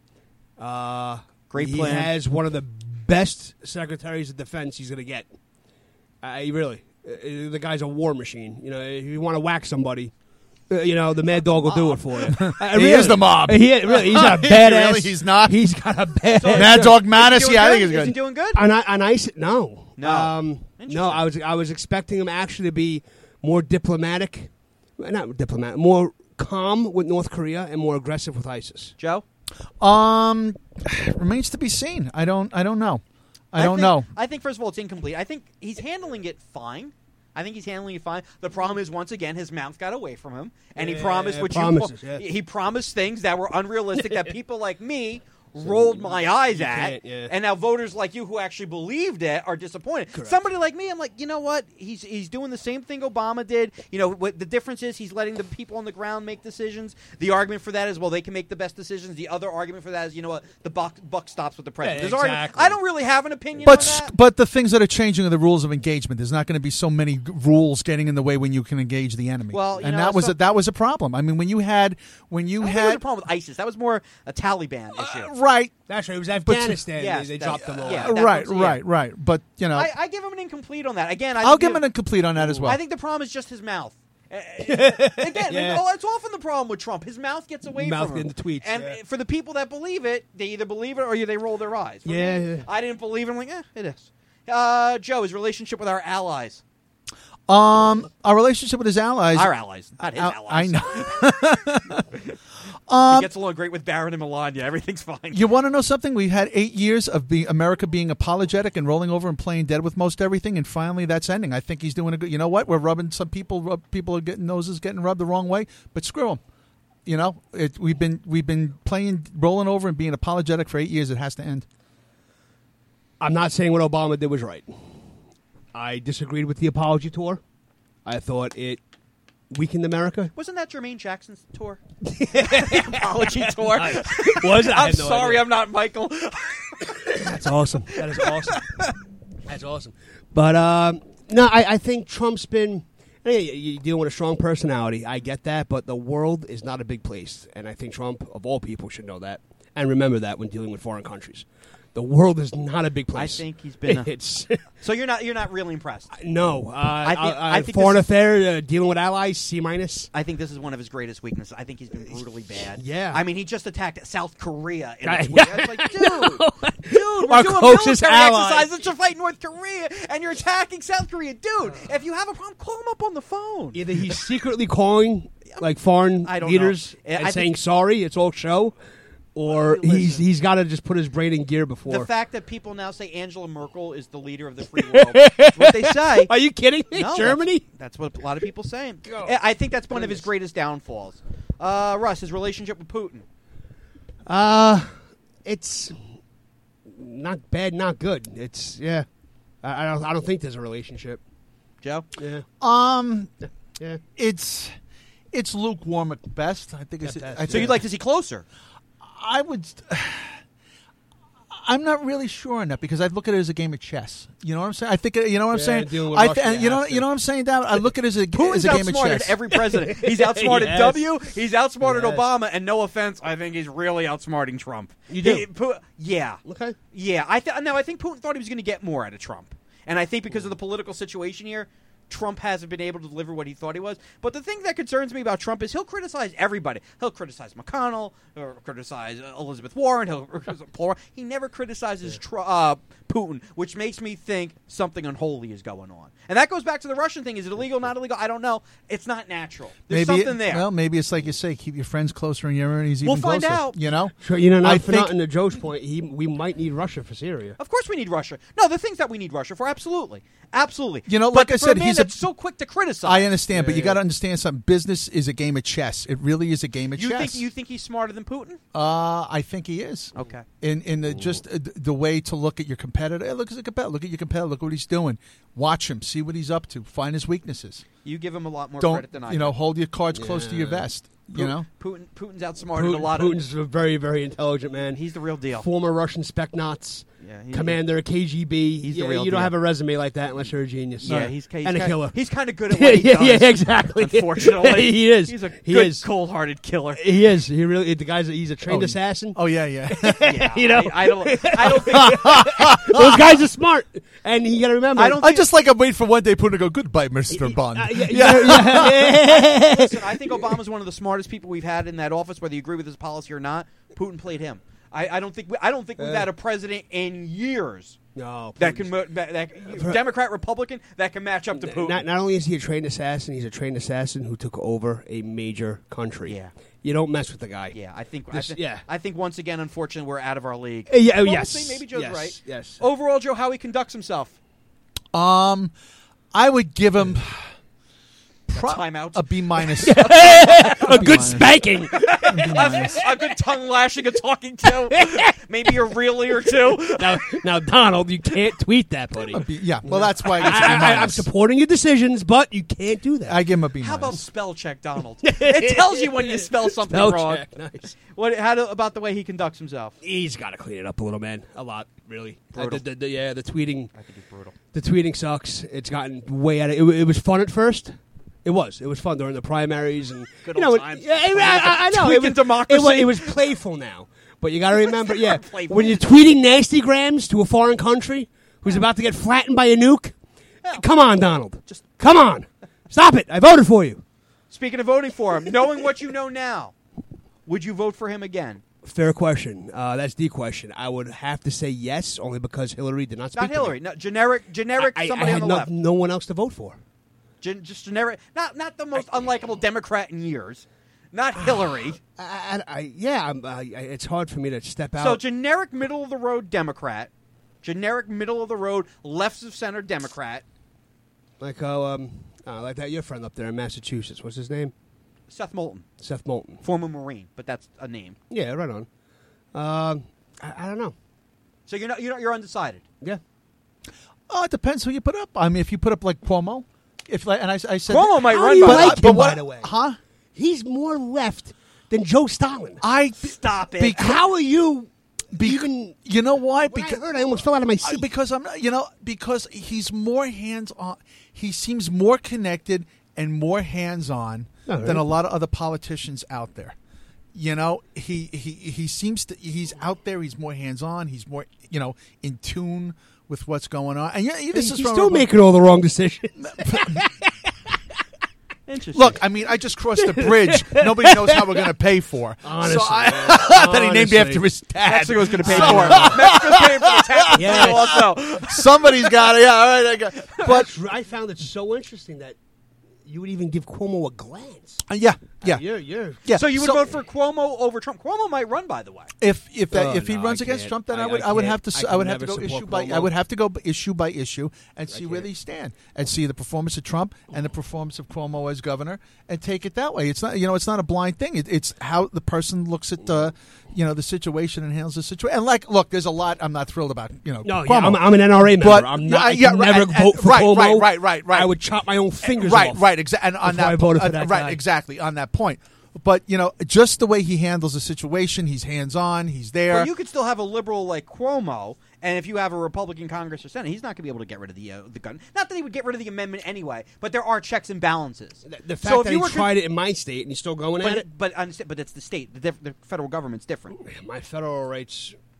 B: Uh,
E: Great
B: he
E: plan.
B: has one of the best secretaries of defense he's going to get. Uh, he really, uh, the guy's a war machine. You know, if you want to whack somebody, uh, you know, the Mad Dog will do it for you. Uh,
F: He
B: really.
F: is the mob.
B: He really, he's a
F: Is he
B: badass.
F: really? He's not?
B: He's got a badass.
F: Mad Dog
E: Is
F: Manus.
E: he doing
F: Yeah, I
E: good?
F: think he's
E: Is he
F: good.
E: doing good?
B: On, on ISIS, no,
E: No.
B: um,
E: Interesting.
B: no. I was, I was expecting him actually to be more diplomatic, not diplomatic, more calm with North Korea and more aggressive with ISIS.
E: Joe?
F: Um, remains to be seen. I don't. I don't know. I, don't
E: think,
F: know.
E: I think, first of all, it's incomplete. I think he's handling it fine. I think he's handling it fine. The problem is, once again, his mouth got away from him, and he
B: Yeah,
E: promised, which
B: promises,
E: you
B: yeah.
E: he promised things that were unrealistic that people like me rolled my eyes
B: you
E: at,
B: can't, yeah.
E: and now voters like you who actually believed it are disappointed. Somebody like me, I'm like, you know what? He's he's doing the same thing Obama did. You know, what the difference is, he's letting the people on the ground make decisions. The argument for that is, well, they can make the best decisions. The other argument for that is, you know what? The buck buck stops with the president.
B: Yeah,
E: There's argument-
B: exactly.
E: I don't really have an opinion
F: But
E: on
F: s-
E: that.
F: but the things that are changing are the rules of engagement. There's not going to be so many g- rules getting in the way when you can engage the enemy.
E: Well, you
F: and
E: know,
F: that was
E: so-
F: a, that was a problem. I mean, when you had when you
E: I don't think there was a
F: had
E: problem with ISIS. That was more a Taliban issue.
F: uh, right,
B: That's right. It was Afghanistan.
E: Yes,
B: they, they
E: that-
B: dropped them all.
E: yeah,
F: uh,
E: that
F: right,
E: was- yeah.
F: right, right. But you know,
E: I, I give him an incomplete on that. Again, I
F: I'll
E: think
F: give
E: the-
F: him an incomplete on that as well.
E: I think the problem is just his mouth. Uh, Again,
B: Yeah.
E: oh, it's often the problem with Trump. His mouth gets away
B: Mouth
E: from him.
B: in the tweets,
E: And
B: yeah.
E: for the people that believe it, they either believe it or they roll their eyes. For
B: Yeah,
E: me,
B: yeah.
E: I didn't believe it. I'm like, eh, it is. Uh, Joe, his relationship with our allies.
F: um, our relationship with his allies.
E: Our allies, not his
F: Al-
E: allies.
F: I know.
E: He gets along great with Barron and Melania. Everything's fine.
F: You want to know something? We had eight years of being America being apologetic and rolling over and playing dead with most everything, and finally that's ending. I think he's doing a good. You know what? We're rubbing some people. Rub, people are getting noses getting rubbed the wrong way, but screw them. You know, it, we've been we've been playing rolling over and being apologetic for eight years. It has to end.
B: I'm not saying what Obama did was right. I disagreed with the apology tour. I thought it weakened America.
E: Wasn't that Jermaine Jackson's tour? Apology tour.
B: Was it? I
E: I'm
B: had no
E: sorry,
B: idea.
E: I'm not Michael.
B: That's awesome. That is awesome. That's awesome. But um, no, I, I think Trump's been. Hey, you're dealing with a strong personality. I get that, but the world is not a big place, and I think Trump, of all people, should know that and remember that when dealing with foreign countries. The world is not a big
E: I
B: place.
E: think he's been. A,
B: It's
E: so you're not you're not really impressed.
B: no. Uh, I
E: think-
B: uh,
E: I think
B: foreign
E: this-
B: affairs, uh, dealing with allies, C minus.
E: I think this is one of his greatest weaknesses. I think he's been brutally bad.
B: Yeah.
E: I mean, he just attacked South Korea in a
B: I-
E: tweet. I was like, dude, dude, we're
B: Our
E: doing
B: closest
E: military
B: ally.
E: exercises to fight North Korea, and you're attacking South Korea. Dude, if you have a problem, call him up on the phone.
B: Either he's secretly calling like foreign
E: I don't
B: leaders
E: know. I
B: and
E: think-
B: saying sorry, it's all show, or
E: Listen.
B: he's he's got to just put his brain in gear before.
E: The fact that people now say Angela Merkel is the leader of the free world, that's what they say.
B: Are you kidding me?
E: No,
B: Germany?
E: That's, that's what a lot of people say.
B: Go.
E: I think that's one of his greatest downfalls. Uh, Russ, his relationship with Putin.
B: Uh, it's not bad, not good. It's yeah. I, I don't. I don't think there's a relationship.
E: Joe?
B: Yeah.
F: Um,
B: Yeah.
F: it's it's lukewarm at best. I think it's.
B: At best,
F: I
E: So
F: think
E: you'd like to see closer?
F: I would. I'm not really sure on that because I look at it as a game of chess. You know what I'm saying? I think you know what I'm
B: Yeah,
F: saying.
B: dealing with
F: I
B: Russia,
F: and
B: you
F: you know
B: have to.
F: you know what I'm saying. Dad? I look at it as a,
E: Putin's
F: as a game of
E: outsmarted
F: chess.
E: every president. He's outsmarted
B: Yes.
E: W. He's outsmarted
B: Yes.
E: Obama. And no offense, I think he's really outsmarting Trump.
B: You do?
E: He- Pu- yeah.
B: Okay.
E: Yeah. I th- now I think Putin thought he was going to get more out of Trump, and I think because of the political situation here, Trump hasn't been able to deliver what he thought he was. But the thing that concerns me about Trump is he'll criticize everybody. He'll criticize McConnell, or criticize uh, Elizabeth Warren. He'll criticize Paul. He never criticizes tr- uh, Putin, which makes me think something unholy is going on. And that goes back to the Russian thing. Is it illegal, not illegal? I don't know. It's not natural. There's
F: maybe
E: something
F: it,
E: there.
F: Well, maybe it's like you say, keep your friends closer and your enemies
E: We'll
F: even
E: find
F: closer.
E: out.
F: You know?
B: Sure, you know, not
F: I
B: for
F: think-
B: nothing to Joe's point, he, we might need Russia for Syria.
E: Of course we need Russia. No, the things that we need Russia for, absolutely. Absolutely.
F: You know,
E: but
F: like I
E: for
F: said,
E: a man
F: he's a-
E: that's so quick to criticize.
F: I understand, but
B: Yeah,
F: you
B: yeah.
F: got to understand something. Business is a game of chess. It really is a game of
E: You
F: chess.
E: think you think he's smarter than Putin?
F: Uh, I think he is.
E: Okay.
F: In in the, just uh, the way to look at your competitor. Hey, look at the competitor. Look at your competitor. Look what he's doing. Watch him. See what he's up to. Find his weaknesses.
E: You give him a lot more
F: Don't
E: credit than I
F: you know?
E: do.
F: Hold your cards close to your
B: Yeah.
F: vest. You know.
E: Putin, Putin's outsmarted
B: Putin,
E: a lot
B: Putin's a very, very intelligent man.
E: of. He's the real deal.
B: Former Russian Spetsnaz,
E: Yeah, he-
B: commander of K G B.
E: He's the
B: Yeah,
E: real
B: you don't
E: deal.
B: have a resume like that unless you're a genius.
E: Yeah, he's, he's
B: and a
E: kind,
B: killer.
E: He's kind of good at
B: yeah,
E: what he
B: yeah,
E: does.
B: yeah, exactly.
E: Unfortunately,
B: he is.
E: He's a
B: he
E: good,
B: is.
E: cold-hearted killer.
B: He is. He really. The guy's. He's a trained
F: Oh,
B: assassin.
F: Oh yeah, yeah.
E: Yeah,
B: You know?
E: I, I don't. I don't think.
B: Those guys are smart, and you got to remember.
E: I don't
F: I just like I'm waiting for one day Putin to go goodbye, Mister Bond.
B: Uh, yeah, yeah, yeah.
E: Listen, I think Obama's one of the smartest people we've had in that office. Whether you agree with his policy or not, Putin played him. I, I don't think. We, I don't think we've
B: Yeah.
E: had a president in years
B: No,
E: that
B: Putin's-
E: can mo- that, that Democrat Republican that can match up to Putin.
B: Not, not only is he a trained assassin, he's a trained assassin who took over a major country.
E: Yeah.
B: You don't mess with the guy.
E: yeah, I think.
B: This-
E: I, thi-
B: yeah.
E: I think once again, unfortunately, we're out of our league.
B: Uh, yeah, oh,
E: Well,
B: yes.
E: we'll see. Maybe Joe's
B: yes,
E: right.
B: Yes.
E: Overall, Joe, how he conducts himself.
F: Um, I would give him pro-
E: Timeout.
F: a B minus.
B: a good spanking.
E: a, a good tongue lashing, a talking to, maybe a really or two.
B: now, now, Donald, you can't tweet that, buddy.
F: B- yeah, well, that's why I
B: I,
F: guess a B
B: I, I'm
F: minus.
B: supporting your decisions, but you can't do that.
F: I give him a B
E: How about
F: minus.
E: spell check, Donald? It tells you when you spell something
B: Spell
E: wrong.
B: check, nice.
E: What? How do, about the way he conducts himself?
B: He's got to clean it up a little, man. A lot, really. Uh,
E: Brutal.
B: the, the, the, yeah, the tweeting.
E: I think he's brutal.
B: The tweeting sucks. It's gotten way out of it. It was fun at first. It was. It was fun during the primaries and
E: Good
B: you
E: old
B: know. It,
E: times.
B: yeah, I, I, I know. It
E: Tweaking
B: was,
E: democracy.
B: It was, it was playful now, but you got to remember, yeah,
E: playful.
B: when you're tweeting nasty grams to a foreign country who's about to get flattened by a nuke, come on, Donald.
E: Just-
B: come on, stop it. I voted for you.
E: Speaking of voting for him, knowing what you know now, would you vote for him again?
B: Fair question. Uh, that's the question. I would have to say yes, only because Hillary did not speak.
E: Not
B: to
E: Hillary.
B: me.
E: No, generic. Generic.
B: I, I, I
E: somebody
B: had
E: on the
B: no,
E: left.
B: no one else to vote for.
E: Gen, just generic. Not not the most unlikable Democrat in years. Not Hillary.
B: I, I, I, yeah, I'm, I, I, it's hard for me to step out.
E: So generic middle of the road Democrat. Generic middle of the road left of center Democrat.
B: Like how, um, uh, like that your friend up there in Massachusetts. What's his name?
E: Seth Moulton,
B: Seth Moulton.
E: former Marine, but that's a name.
B: Yeah, right on. Um, I, I don't know.
E: So you're not you're not, you're undecided.
B: Yeah.
F: Oh, it depends who you put up. I mean, if you put up like Cuomo, if like, and I, I said
E: Cuomo might
B: How
E: run
B: do you
E: by.
B: like
F: but
B: him,
F: what-
B: by the way?
F: huh?
B: He's more left than Joe Stalin.
F: I
E: Stop it.
F: Because-
B: How are you
F: Be-
B: even?
F: You know why?
B: When I
F: Because
B: heard, I almost fell out of my
F: I-
B: seat.
F: because I'm not, you know, because he's more hands on. He seems more connected and more hands on
B: Oh,
F: than
B: really?
F: a lot of other politicians out there. You know, he, he he seems to he's out there. He's more hands on. He's more you know in tune with what's going on. And yeah, this
B: He's
F: is from
B: still
F: a-
B: making all the wrong decisions.
E: Interesting.
F: Look, I mean, I just crossed the bridge. Nobody knows how we're going to pay for.
B: Honestly,
F: so I,
B: man.
F: that he named
B: Honestly.
F: after his dad.
E: Mexico's going to pay for it. Mexico's paying for the tap
B: Yes.
E: also.
F: Somebody's got it. Yeah, all right. I got. But
B: But I found it so interesting that you would even give Cuomo a glance.
F: uh, yeah, yeah,
B: You're, you're.
F: yeah.
E: So you would vote for Cuomo over Trump. Cuomo might run, by the way.
F: If if that,
B: Oh,
F: if he
B: no,
F: runs
B: I
F: against
B: can't.
F: Trump, then
B: I-
F: I, would
B: I
F: I, would
B: can't.
F: have to s-
B: I
F: I, would
B: can
F: have to go
B: never
F: issue
B: support
F: by
B: Cuomo.
F: I would have to go b- issue by issue and see where
B: can't.
F: they stand and see the performance of Trump and the performance of Cuomo as governor and take it that way. It's not you know it's not a blind thing. It, it's how the person looks at the you know the situation and handles the situation. And like, look, there's a lot I'm not thrilled about. You know,
B: No,
F: Cuomo.
B: yeah, I'm, I'm an N R A member.
F: But-
B: I'm not.
F: yeah,
B: I
F: yeah,
B: could
F: right,
B: never
F: and-
B: vote
F: and-
B: for
F: right,
B: Cuomo.
F: right, right, right, right.
B: I would chop my own fingers
F: right,
B: off.
F: right, exactly. And on
B: before I
F: that,
B: voted for
F: uh,
B: that
F: right,
B: guy.
F: exactly on that point. But you know, just the way he handles the situation, he's hands on. He's there.
E: But you could still have a liberal like Cuomo, and if you have a Republican Congress or Senate, he's not going to be able to get rid of the uh, the gun. Not that he would get rid of the amendment anyway, but there are checks and balances.
B: The, the fact
E: So if
B: that
E: you
B: he
E: were
B: tried it in my state and he's still going
E: But
B: at
E: it,
B: it.
E: but understand, but it's the state. The, diff- the federal government's different.
B: My federal rights.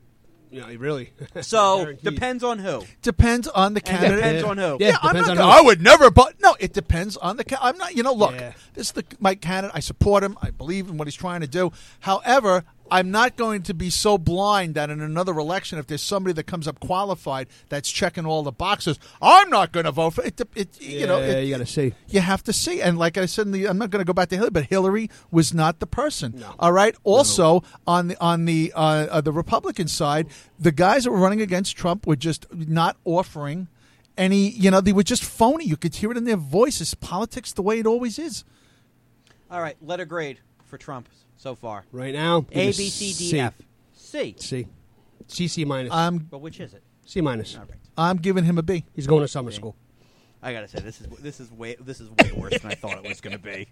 B: Yeah, really.
E: So
B: Guaranteed.
E: depends on who.
F: Depends on the
E: And
F: candidate.
E: depends on who.
B: Yeah,
F: Yeah, I'm
B: depends
F: not.
B: on
F: Gonna,
B: who.
F: I would never. But no, it depends on the. Ca- I'm not. You know, look.
B: Yeah.
F: This is the, my candidate. I support him. I believe in what he's trying to do. However, I'm not going to be so blind that in another election, if there's somebody that comes up qualified that's checking all the boxes, I'm not going to vote for it. It
B: Yeah,
F: you know, it,
B: you got to see.
F: you have to see. And like I said, in the, I'm not going to go back to Hillary, but Hillary was not the person.
B: No.
F: All right. Also, on the on the uh, uh, the Republican side, the guys that were running against Trump were just not offering any. You know, they were just phony. You could hear it in their voices. Politics, the way it always is.
E: All right, letter grade for Trump so far.
B: Right now,
E: A,
B: give
E: B,
B: me
E: C, D,
B: C.
E: F. C.
B: C. C, C minus.
F: I'm
E: But which is it?
B: C minus.
E: All right.
F: I'm giving him a B.
B: He's going to summer
E: C.
B: school.
E: I gotta say this is this is way this is way worse than I thought it was gonna be.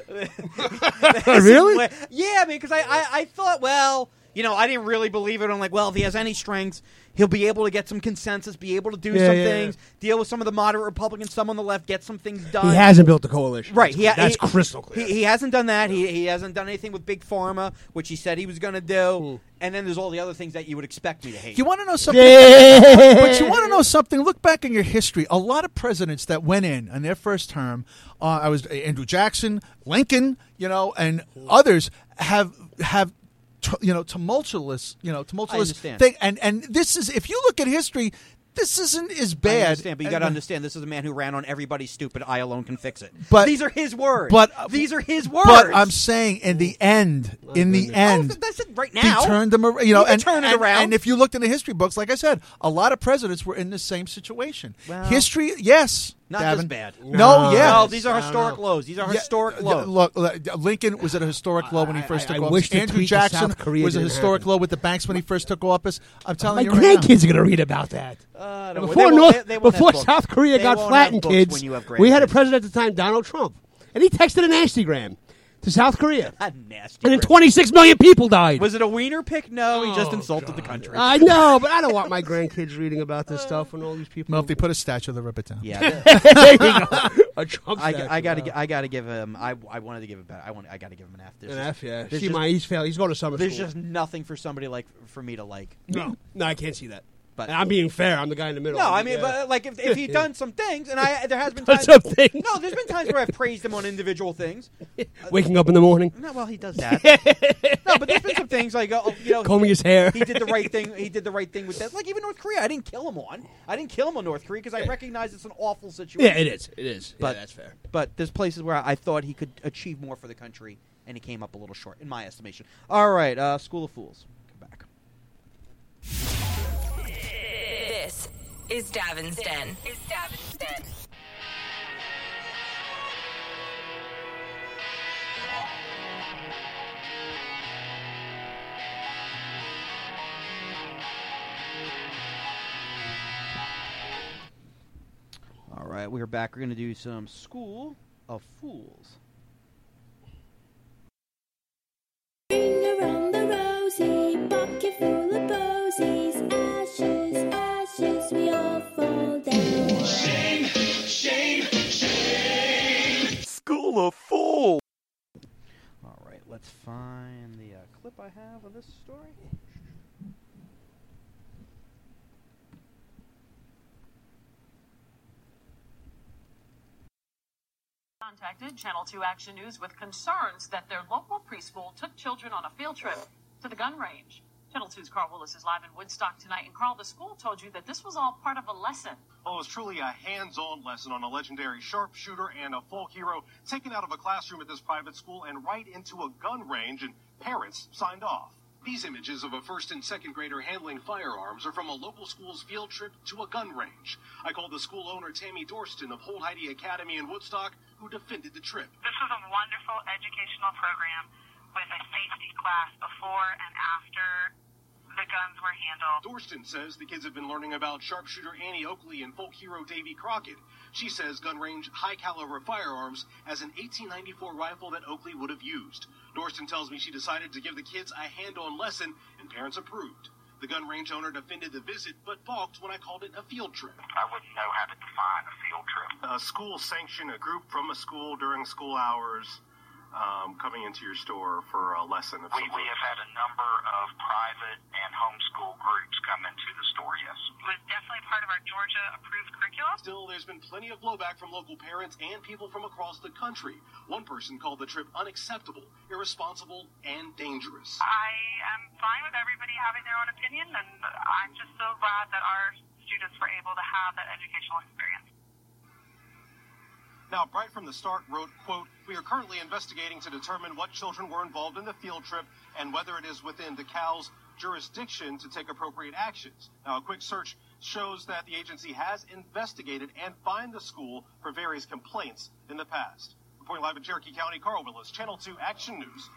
E: This is
B: Really?
E: way- yeah, I mean, because I, I I thought, well, you know, I didn't really believe it. I'm like, well, if he has any strengths, he'll be able to get some consensus, be able to do
B: Yeah,
E: some
B: yeah,
E: things, deal with some of the moderate Republicans, some on the left, get some things done.
B: He hasn't built a coalition.
E: Right, he,
B: That's
E: he-
B: crystal clear.
E: He, he hasn't done that. He he hasn't done anything with Big Pharma, which he said he was going to do.
B: Hmm.
E: And then there's all the other things that you would expect me to hate.
F: You want to know something?
B: Yeah.
F: But you want to know something? Look back in your history. A lot of presidents that went in on their first term, uh, I was Andrew Jackson, Lincoln, you know, and others have have t- you know tumultuous, you know, tumultuous
E: understand.
F: thing. And and this is, if you look at history, this isn't as
E: I
F: bad.
E: understand, but you got to
F: And-
E: understand, this is a man who ran on everybody's stupid. I alone can fix it.
F: But-
E: these are his words.
F: But
E: these are his words.
F: But I'm saying, in the end, in the
B: goodness.
F: end,
E: Oh, that's it right now.
F: he turned them around. You know,
E: He can
F: and
E: turn it
F: and,
E: around.
F: And if you looked in the history books, like I said, a lot of presidents were in the same situation.
E: Well,
F: history, yes,
E: not
F: Gavin.
E: this bad.
F: No,
B: No,
F: yeah.
E: No, these are
B: I don't
E: historic
B: know.
E: lows. These are
F: Yeah,
E: historic
F: uh,
E: lows.
F: Look, look, Lincoln was at a historic low when he
B: I-
F: first
B: I-
F: took
B: I
F: office.
B: wish the
F: Andrew
B: tweet to
F: Jackson
B: South Korea
F: was a
B: didn't
F: historic
B: happen.
F: low with the banks when he first took office. I'm telling
B: My
F: you right now.
B: grandkids are going to read about that.
E: Uh, don't worry.
B: Before
E: They won't-
B: North,
E: they- they won't
B: before
E: have books.
B: South Korea
E: They
B: got
E: won't
B: flattened,
E: have books
B: kids,
E: when you have
B: we had a
E: grandkids.
B: president at the time, Donald Trump, and he texted an Instagram to South Korea,
E: Ah, nasty.
B: and then twenty-six million people died.
E: Was it a wiener pick? No, he just
B: Oh,
E: insulted the country.
B: I know, but I don't want my grandkids reading about this stuff and all these people.
F: Well, if they put a statue, they'll rip it down.
E: yeah,
B: there you go. A Trump
E: I,
B: statue.
E: I gotta,
B: Wow.
E: gi- I gotta give him. I, I wanted to give it better. I want, I gotta give him an F. There's
B: An
E: just,
B: F, yeah.
E: there's
B: See,
E: just-
B: my, he's failed. He's going to summer
E: There's
B: school.
E: just nothing for somebody like for me to like.
B: no, no, I can't see that.
E: But-
B: And I'm being fair. I'm the guy in the middle.
E: No, I mean,
B: Yeah.
E: but like if, if he'd done some things, and I there has been
B: Done
E: times.
B: some things.
E: No, there's been times where I've praised him on individual things.
B: Waking up in the morning,
E: No, well, he does that. No, but there's been some things like oh, you know,
B: combing his hair.
E: he did the right thing. He did the right thing with that. Like even North Korea, I didn't kill him on. I didn't kill him on North Korea because I recognize it's an awful situation.
B: Yeah, it is. It is.
E: But
B: yeah, that's fair.
E: But there's places where I thought he could achieve more for the country, and he came up a little short, in my estimation. All right, uh, School of Fools. Come back.
A: This is Davin's Den. Is Davin's Den.
E: All right, we're back. We're going to do some School of Fools.
G: Ring around the rosy, bucket full of posies, ashes, ashes, we all fall down.
E: School of Fools. All right, let's find the uh, clip I have of this story.
H: Contacted Channel two Action News with concerns that their local preschool took children on a field trip to the gun range. Channel two's Carl Willis is live in Woodstock tonight. And Carl, the school told you that this was all part of a lesson.
I: Well, it was truly a hands-on lesson on a legendary sharpshooter and a folk hero taken out of a classroom at this private school and right into a gun range, and parents signed off. These images of a first and second grader handling firearms are from a local school's field trip to a gun range. I called the school owner, Tammy Dorston of Hold Heidi Academy in Woodstock, who defended the trip.
J: This was a wonderful educational program with a safety class before and after the guns were handled.
I: Dorston says the kids have been learning about sharpshooter Annie Oakley and folk hero Davy Crockett. She says gun range high-caliber firearms as an eighteen ninety-four rifle that Oakley would have used. Dorston tells me she decided to give the kids a hand-on lesson, and parents approved. The gun range owner defended the visit, but balked when I called it a field trip.
J: I wouldn't know how to define a field trip.
I: A school sanctioned a group from a school during school hours um, coming into your store for a lesson? Of
K: We,
I: some
K: we
I: sort?
K: have had a number of private and homeschool groups come into the store, yes.
J: It was definitely part of our Georgia-approved curriculum.
I: Still, there's been plenty of blowback from local parents and people from across the country. One person called the trip unacceptable, irresponsible, and dangerous.
J: I am fine with everybody having their own opinion, and I'm just so glad that our students were able to have that educational experience.
I: Now, Bright from the Start wrote, quote, "We are currently investigating to determine what children were involved in the field trip and whether it is within DeKalb's jurisdiction to take appropriate actions." Now, a quick search shows that the agency has investigated and fined the school for various complaints in the past. Reporting live in Cherokee County, Carl Willis, Channel two Action News.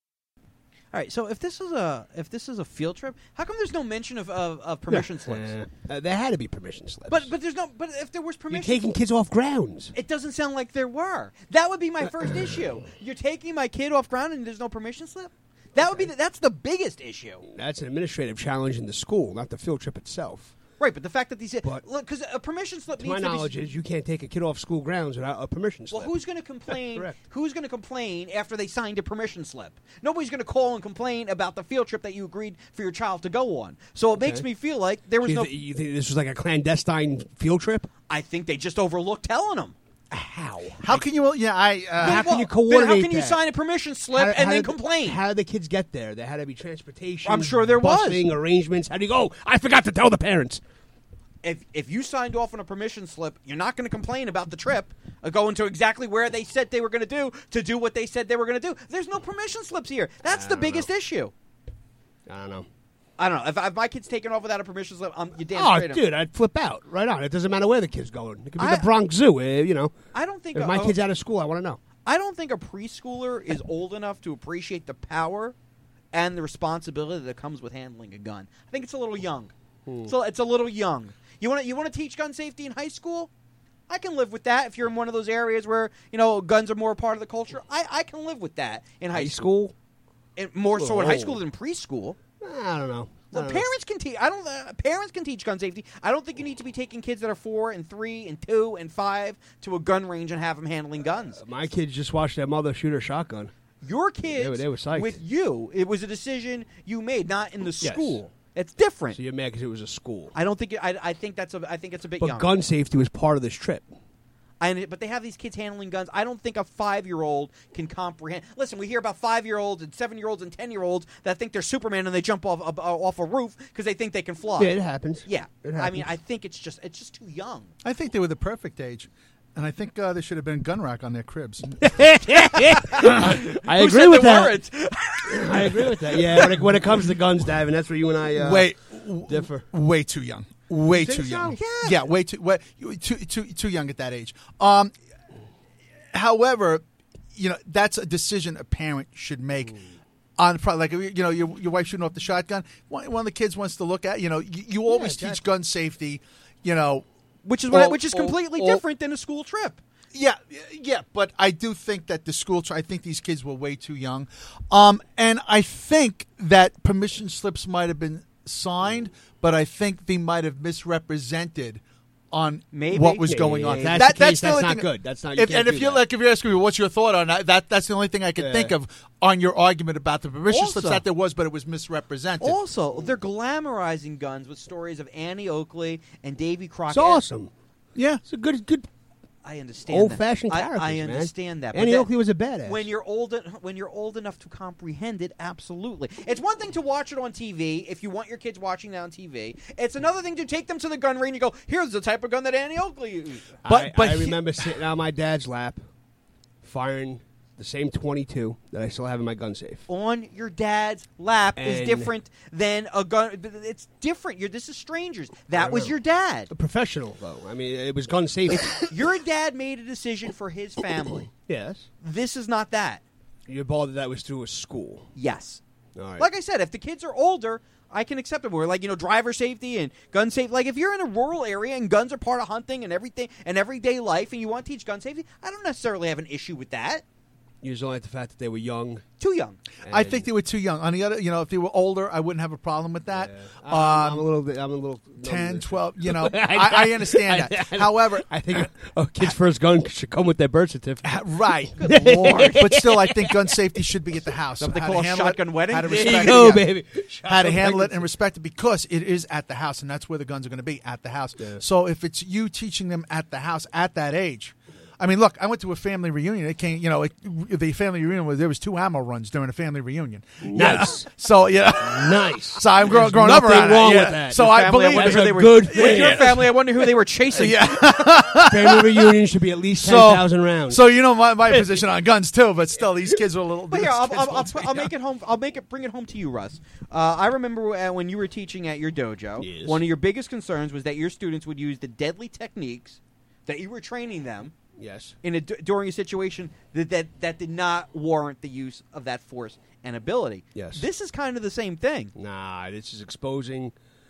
E: All right, so if this is a if this is a field trip, how come there's no mention of of, of permission
B: Yeah.
E: slips?
B: Uh, there had to be permission slips.
E: But but there's no but if there was
B: You're
E: permission,
B: taking kids off grounds.
E: it doesn't sound like there were. That would be my first issue. You're taking my kid off ground and there's no permission slip. That would be the, that's the biggest issue.
B: That's an administrative challenge in the school, not the field trip itself.
E: Right, but the fact that these
B: But-
E: look because a permission slip
B: To
E: needs
B: my
E: to be
B: knowledge is you can't take a kid off school grounds without a permission
E: Well,
B: slip.
E: who's going to complain?
B: Correct.
E: Who's going to complain after they signed a permission slip? Nobody's going to call and complain about the field trip that you agreed for your child to go on. So it makes
B: Okay.
E: me feel like there was
B: you,
E: no.
B: th- you think this was like a clandestine field trip?
E: I think they just overlooked telling them.
B: How?
F: How can you? Yeah, I. Uh,
B: How can you
E: Then
B: coordinate
E: how can you
B: that?
E: sign a permission slip
B: How-
E: and
B: how
E: then
B: did-
E: complain?
B: How did the kids get there? There had to be transportation.
E: I'm sure there was.
B: busing, arrangements. How do you go? I forgot to tell the parents.
E: if if you signed off on a permission slip, you're not going to complain about the trip uh, going to exactly where they said they were going to do to do what they said they were going to do. There's no permission slips here. That's
B: I
E: the
B: don't
E: biggest
B: know.
E: issue.
B: I don't know.
E: I don't know. If, if my kid's taken off without a permission slip, I'm you damn
B: Oh,
E: straight. I'm-
B: dude, I'd flip out right on. It doesn't matter where the kid's going. It could be
E: I-
B: the Bronx Zoo. Uh, you know,
E: I don't think
B: if
E: a-
B: my
E: a-
B: kid's out of school, I want to know.
E: I don't think a preschooler is old enough to appreciate the power and the responsibility that comes with handling a gun. I think it's a little young.
B: Hmm.
E: So it's a little young. You want to you want to teach gun safety in high school? I can live with that if you're in one of those areas where you know guns are more a part of the culture. I, I can live with that in high,
B: High school?
E: And more so in high
B: Whoa.
E: school than preschool.
B: I don't know. I
E: Well,
B: don't know.
E: parents can teach. I don't. Uh, parents can teach gun safety. I don't think you need to be taking kids that are four and three and two and five to a gun range and have them handling guns.
B: My kids just watched their mother shoot her shotgun.
E: Your kids
B: They were- they were psyched.
E: with you. It was a decision you made, not in the
B: Yes.
E: school. It's different.
B: So you're mad because it was a school.
E: I don't think. It, I, I think that's a. I think it's a bit
B: But
E: young.
B: gun safety was part of this trip.
E: I, but they have these kids handling guns. I don't think a five-year-old can comprehend. Listen, we hear about five-year-olds and seven-year-olds and ten-year-olds that think they're Superman and they jump off a, off a roof because they think they can fly.
B: Yeah, it happens.
E: Yeah,
B: It
E: I mean,
B: happens.
E: I think it's just it's just too young.
F: I think they were the perfect age, and I think uh, there should have been gun rack on their cribs.
B: I
E: Who
B: agree
E: said
B: with
E: there
B: that.
E: weren't?
B: I agree with that. Yeah, when it, when it comes to guns, Davin, that's where you and I uh,
F: Wait,
B: differ.
F: way too young. Way
B: You
F: too
B: think so?
F: young.
E: Yeah.
F: yeah, way too, way, too too too young at that age. Um, however, you know that's a decision a parent should make. On pro- like you know your your wife shooting off the shotgun. One, one of the kids wants to look at you know you, you always
B: exactly.
F: teach gun safety. You know,
E: Which is what,
F: all-
E: which is
F: all-
E: completely
F: all-
E: different than a school trip.
F: Yeah, yeah, but I do think that the school. I think these kids were way too young, um, and I think that permission slips might have been signed, but I think they might have misrepresented on
E: Maybe.
F: what was
B: Yeah,
F: going
B: yeah,
F: on.
B: yeah. If that's
F: That-
B: the case,
F: the
B: that's
F: only
B: not
F: thing-
B: good. That's not- you
F: If,
B: can't
F: and if
B: do
F: you're
B: that.
F: like, if you're asking me what's your thought on that, that that's the only thing I could
B: Yeah.
F: think of on your argument about the permission
E: Also-
F: slips that there was, but it was misrepresented.
E: Also, they're glamorizing guns with stories of Annie Oakley and Davy Crockett.
B: It's awesome.
F: Yeah,
B: It's a good, good
E: I understand.
B: old-fashioned
E: that.
B: characters,
E: I, I
B: man.
E: understand that. but
B: Annie
E: that-
B: Oakley was a badass.
E: When you're old, en- when you're old enough to comprehend it, absolutely. It's one thing to watch it on T V if you want your kids watching that on T V. It's another thing to take them to the gun range and go, "Here's the type of gun that Annie Oakley used."
F: But-
B: I,
F: but
B: I
F: he-
B: remember sitting on my dad's lap, firing the same twenty-two that I still have in my gun safe.
E: On your dad's lap is
B: And-
E: different than a gun. It's different. You're this is strangers. That was
B: know.
E: your dad.
B: A professional, though. I mean, it was gun safety.
E: Your dad made a decision for his family.
B: Yes.
E: This is not that.
B: You're bothered that was through a school.
E: Yes.
B: All right.
E: Like I said, if the kids are older, I can accept it. We're like, you know, driver safety and gun safety. Like, if you're in a rural area and guns are part of hunting and everything and everyday life and you want to teach gun safety, I don't necessarily have an issue with that.
B: You just don't like the fact that they were young.
E: Too young.
F: I think they were too young. On the other, you know, if they were older, I wouldn't have a problem with that.
B: I'm, I'm
F: Um,
B: a little bit. I'm a little
F: ten, twelve, you know, I, I understand that. However,
B: I think a kid's first gun should come with their birth certificate.
F: Right. Good Lord. But still, I think gun safety should be at the house.
E: Something
F: How
E: they
F: to
E: call a
F: handle it,
E: shotgun wedding?
F: How to
E: There you
F: respect
B: go,
F: it, yeah.
B: baby.
F: How to
B: Shotgun
F: handle it
B: pregnancy.
F: and respect it because it is at the house, and that's where the guns are going to be, at the house.
B: Yeah.
F: So if it's you teaching them at the house at that age, I mean, look, I went to a family reunion. It came, you know, it, the family reunion was there was two ammo runs during a family reunion.
B: Nice.
F: Yeah. So yeah,
B: Nice.
F: So I'm grow,
B: There's
F: growing up
B: nothing
F: around
B: wrong
F: that.
B: with
F: yeah.
B: that.
F: So
E: Your
F: I
E: family,
F: believe
E: wonder
B: That's
E: who
B: a
E: they were.
B: good
E: With your
B: thing.
E: family, I wonder who they were chasing.
F: Yeah.
B: Family reunion should be at least ten
F: So,
B: thousand rounds.
F: so you know my, my position on guns too, but still, these kids are a little.
E: But
F: these
E: here, I'll,
F: kids
E: I'll,
F: will
E: I'll,
F: take-
E: I'll make it home. I'll make it. Bring it home to you, Russ. Uh, I remember uh, when you were teaching at your dojo.
B: Yes.
E: One of your biggest concerns was that your students would use the deadly techniques that you were training them
B: yes.
E: in a d- during a situation that, that that did not warrant the use of that force and ability.
B: Yes.
E: This is kind of the same thing.
B: Nah, this is exposing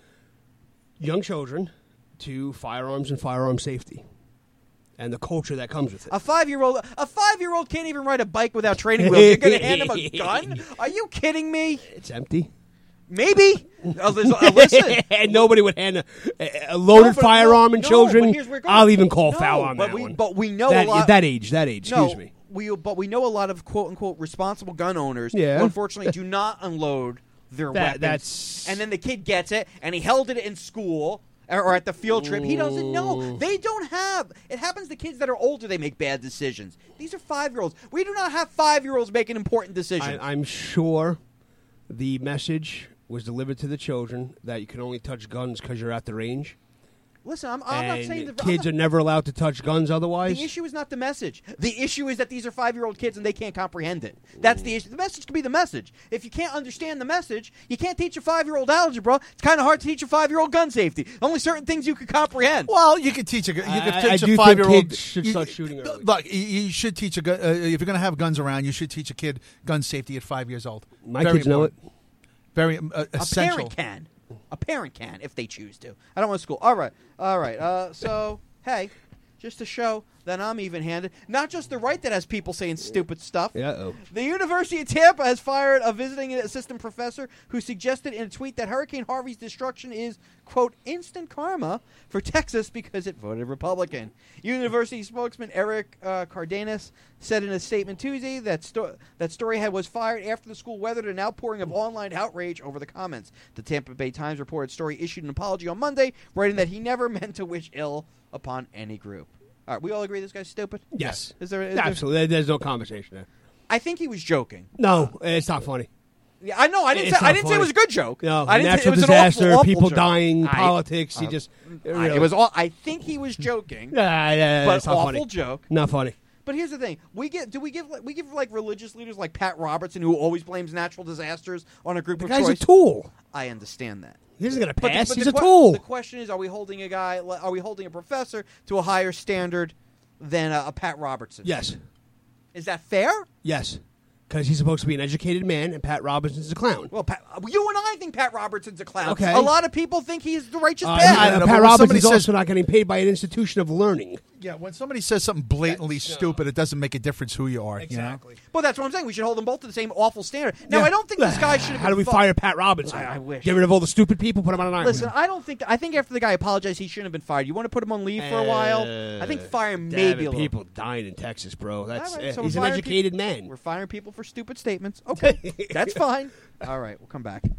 B: young children to firearms and firearm safety, and the culture that comes with it.
E: A five-year-old, a five-year-old can't even ride a bike without training wheels. You're going to hand him a gun? Are you kidding me?
B: It's empty.
E: Maybe. Uh, listen, uh, listen.
B: And nobody would hand a, a- a loaded
E: No, but-
B: firearm
E: no,
B: in
E: no,
B: children.
E: but here's where we're going.
B: I'll even call
E: No,
B: foul on
E: but
B: that
E: we,
B: one.
E: But we know
B: that,
E: a lot.
B: that age, that age.
E: No,
B: Excuse me.
E: We, but we know a lot of quote unquote responsible gun owners
B: Yeah.
E: who unfortunately do not unload their
B: That-
E: weapons.
B: that's-
E: And then the kid gets it, and he held it in school or, or at the field trip. He doesn't know. They don't have. It happens to kids that are older. They make bad decisions. These are five-year-olds. We do not have five-year-olds making important decisions.
B: I, I'm sure the message was delivered to the children that you can only touch guns because you're at the range.
E: Listen, I'm, I'm not
B: and
E: saying the
B: kids
E: I'm
B: are never allowed to touch guns otherwise.
E: The issue is not the message. The issue is that these are five-year-old kids and they can't comprehend it. That's the issue. The message could be the message. If you can't understand the message, you can't teach a five-year-old algebra. It's kind of hard to teach a five-year-old gun safety. Only certain things you can comprehend.
F: Well, you can teach a you can
B: I-
F: teach
B: I
F: a
B: do think
F: five-year-old.
B: kids should
F: you-
B: start shooting early.
F: Look, you, you should teach a gun. Uh, if you're going to have guns around, you should teach a kid gun safety at five years old.
B: My
F: Very
B: kids know it.
F: important. Very um, uh,
E: A
F: essential.
E: parent can. A parent can if they choose to. I don't want to school. All right. All right. Uh, so, hey, just to show that I'm even-handed, not just the right that has people saying stupid stuff.
B: Uh-oh.
E: The University of Tampa has fired a visiting assistant professor who suggested in a tweet that Hurricane Harvey's destruction is, quote, instant karma for Texas because it voted Republican. University spokesman Eric uh, Cardenas said in a statement Tuesday that, sto- that Storyhead was fired after the school weathered an outpouring of online outrage over the comments. The Tampa Bay Times reported Story issued an apology on Monday, writing that he never meant to wish ill upon any group. All right, we all agree this guy's stupid?
B: Yes.
E: Is there, is there-
B: Absolutely. There's no conversation there.
E: I think he was joking.
B: No, it's not funny.
E: Yeah, I know. I didn't
B: It's
E: say. I
B: not
E: didn't say it
B: funny.
E: was a good joke.
B: No,
E: I didn't say,
B: natural
E: it was
B: disaster,
E: an awful, awful
B: people
E: joke.
B: dying,
E: I-
B: politics. He
E: uh,
B: just
E: I-
B: really-
E: it was all. I think he was joking.
B: Yeah, yeah, yeah,
E: but
B: it's not
E: awful
B: funny.
E: joke.
B: Not funny.
E: But here's the thing: we get do we give like, we give like religious leaders like Pat Robertson, who always blames natural disasters on a group
B: The
E: of
B: guy's
E: choice.
B: a tool.
E: I understand that.
B: He isn't going to
E: But the-
B: pass.
E: but
B: He's
E: the
B: a
E: que-
B: tool.
E: The question is: are we holding a guy? Are we holding a professor to a higher standard than a, a Pat Robertson?
B: Yes.
E: Is that fair?
B: Yes. Because he's supposed to be an educated man, and Pat Robinson's a clown.
E: Well, Pat, you and I think Pat Robertson's a clown.
B: Okay.
E: A lot of people think he's the righteous
B: Uh,
E: bad.
F: I don't know, but
B: Pat
F: when somebody
B: Robinson's
F: says-
B: also not getting paid by an institution of learning.
F: Yeah, when somebody says something blatantly stupid, it doesn't make a difference who you are.
B: Exactly.
E: Well, that's what I'm saying. We should hold them both to the same awful standard. Now,
B: Yeah.
E: I don't think this guy should have
B: How do we
E: been
B: fire Pat Robinson?
E: I- I wish.
B: Get rid of all the stupid people, put him on an iron.
E: Listen, I don't think. I think after the guy apologized, he shouldn't have been fired. You want to put him on leave for a while? I think fire him
B: Damn
E: maybe
B: it,
E: a little.
B: people dying in Texas, bro. That's
E: All right,
B: uh,
E: so
B: he's
E: we're
B: an
E: firing
B: educated
E: people-
B: man.
E: We're firing people for stupid statements. Okay, that's fine. All right, we'll come back.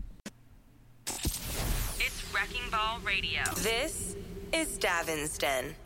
A: It's Wrecking Ball Radio. This is Davin's Den.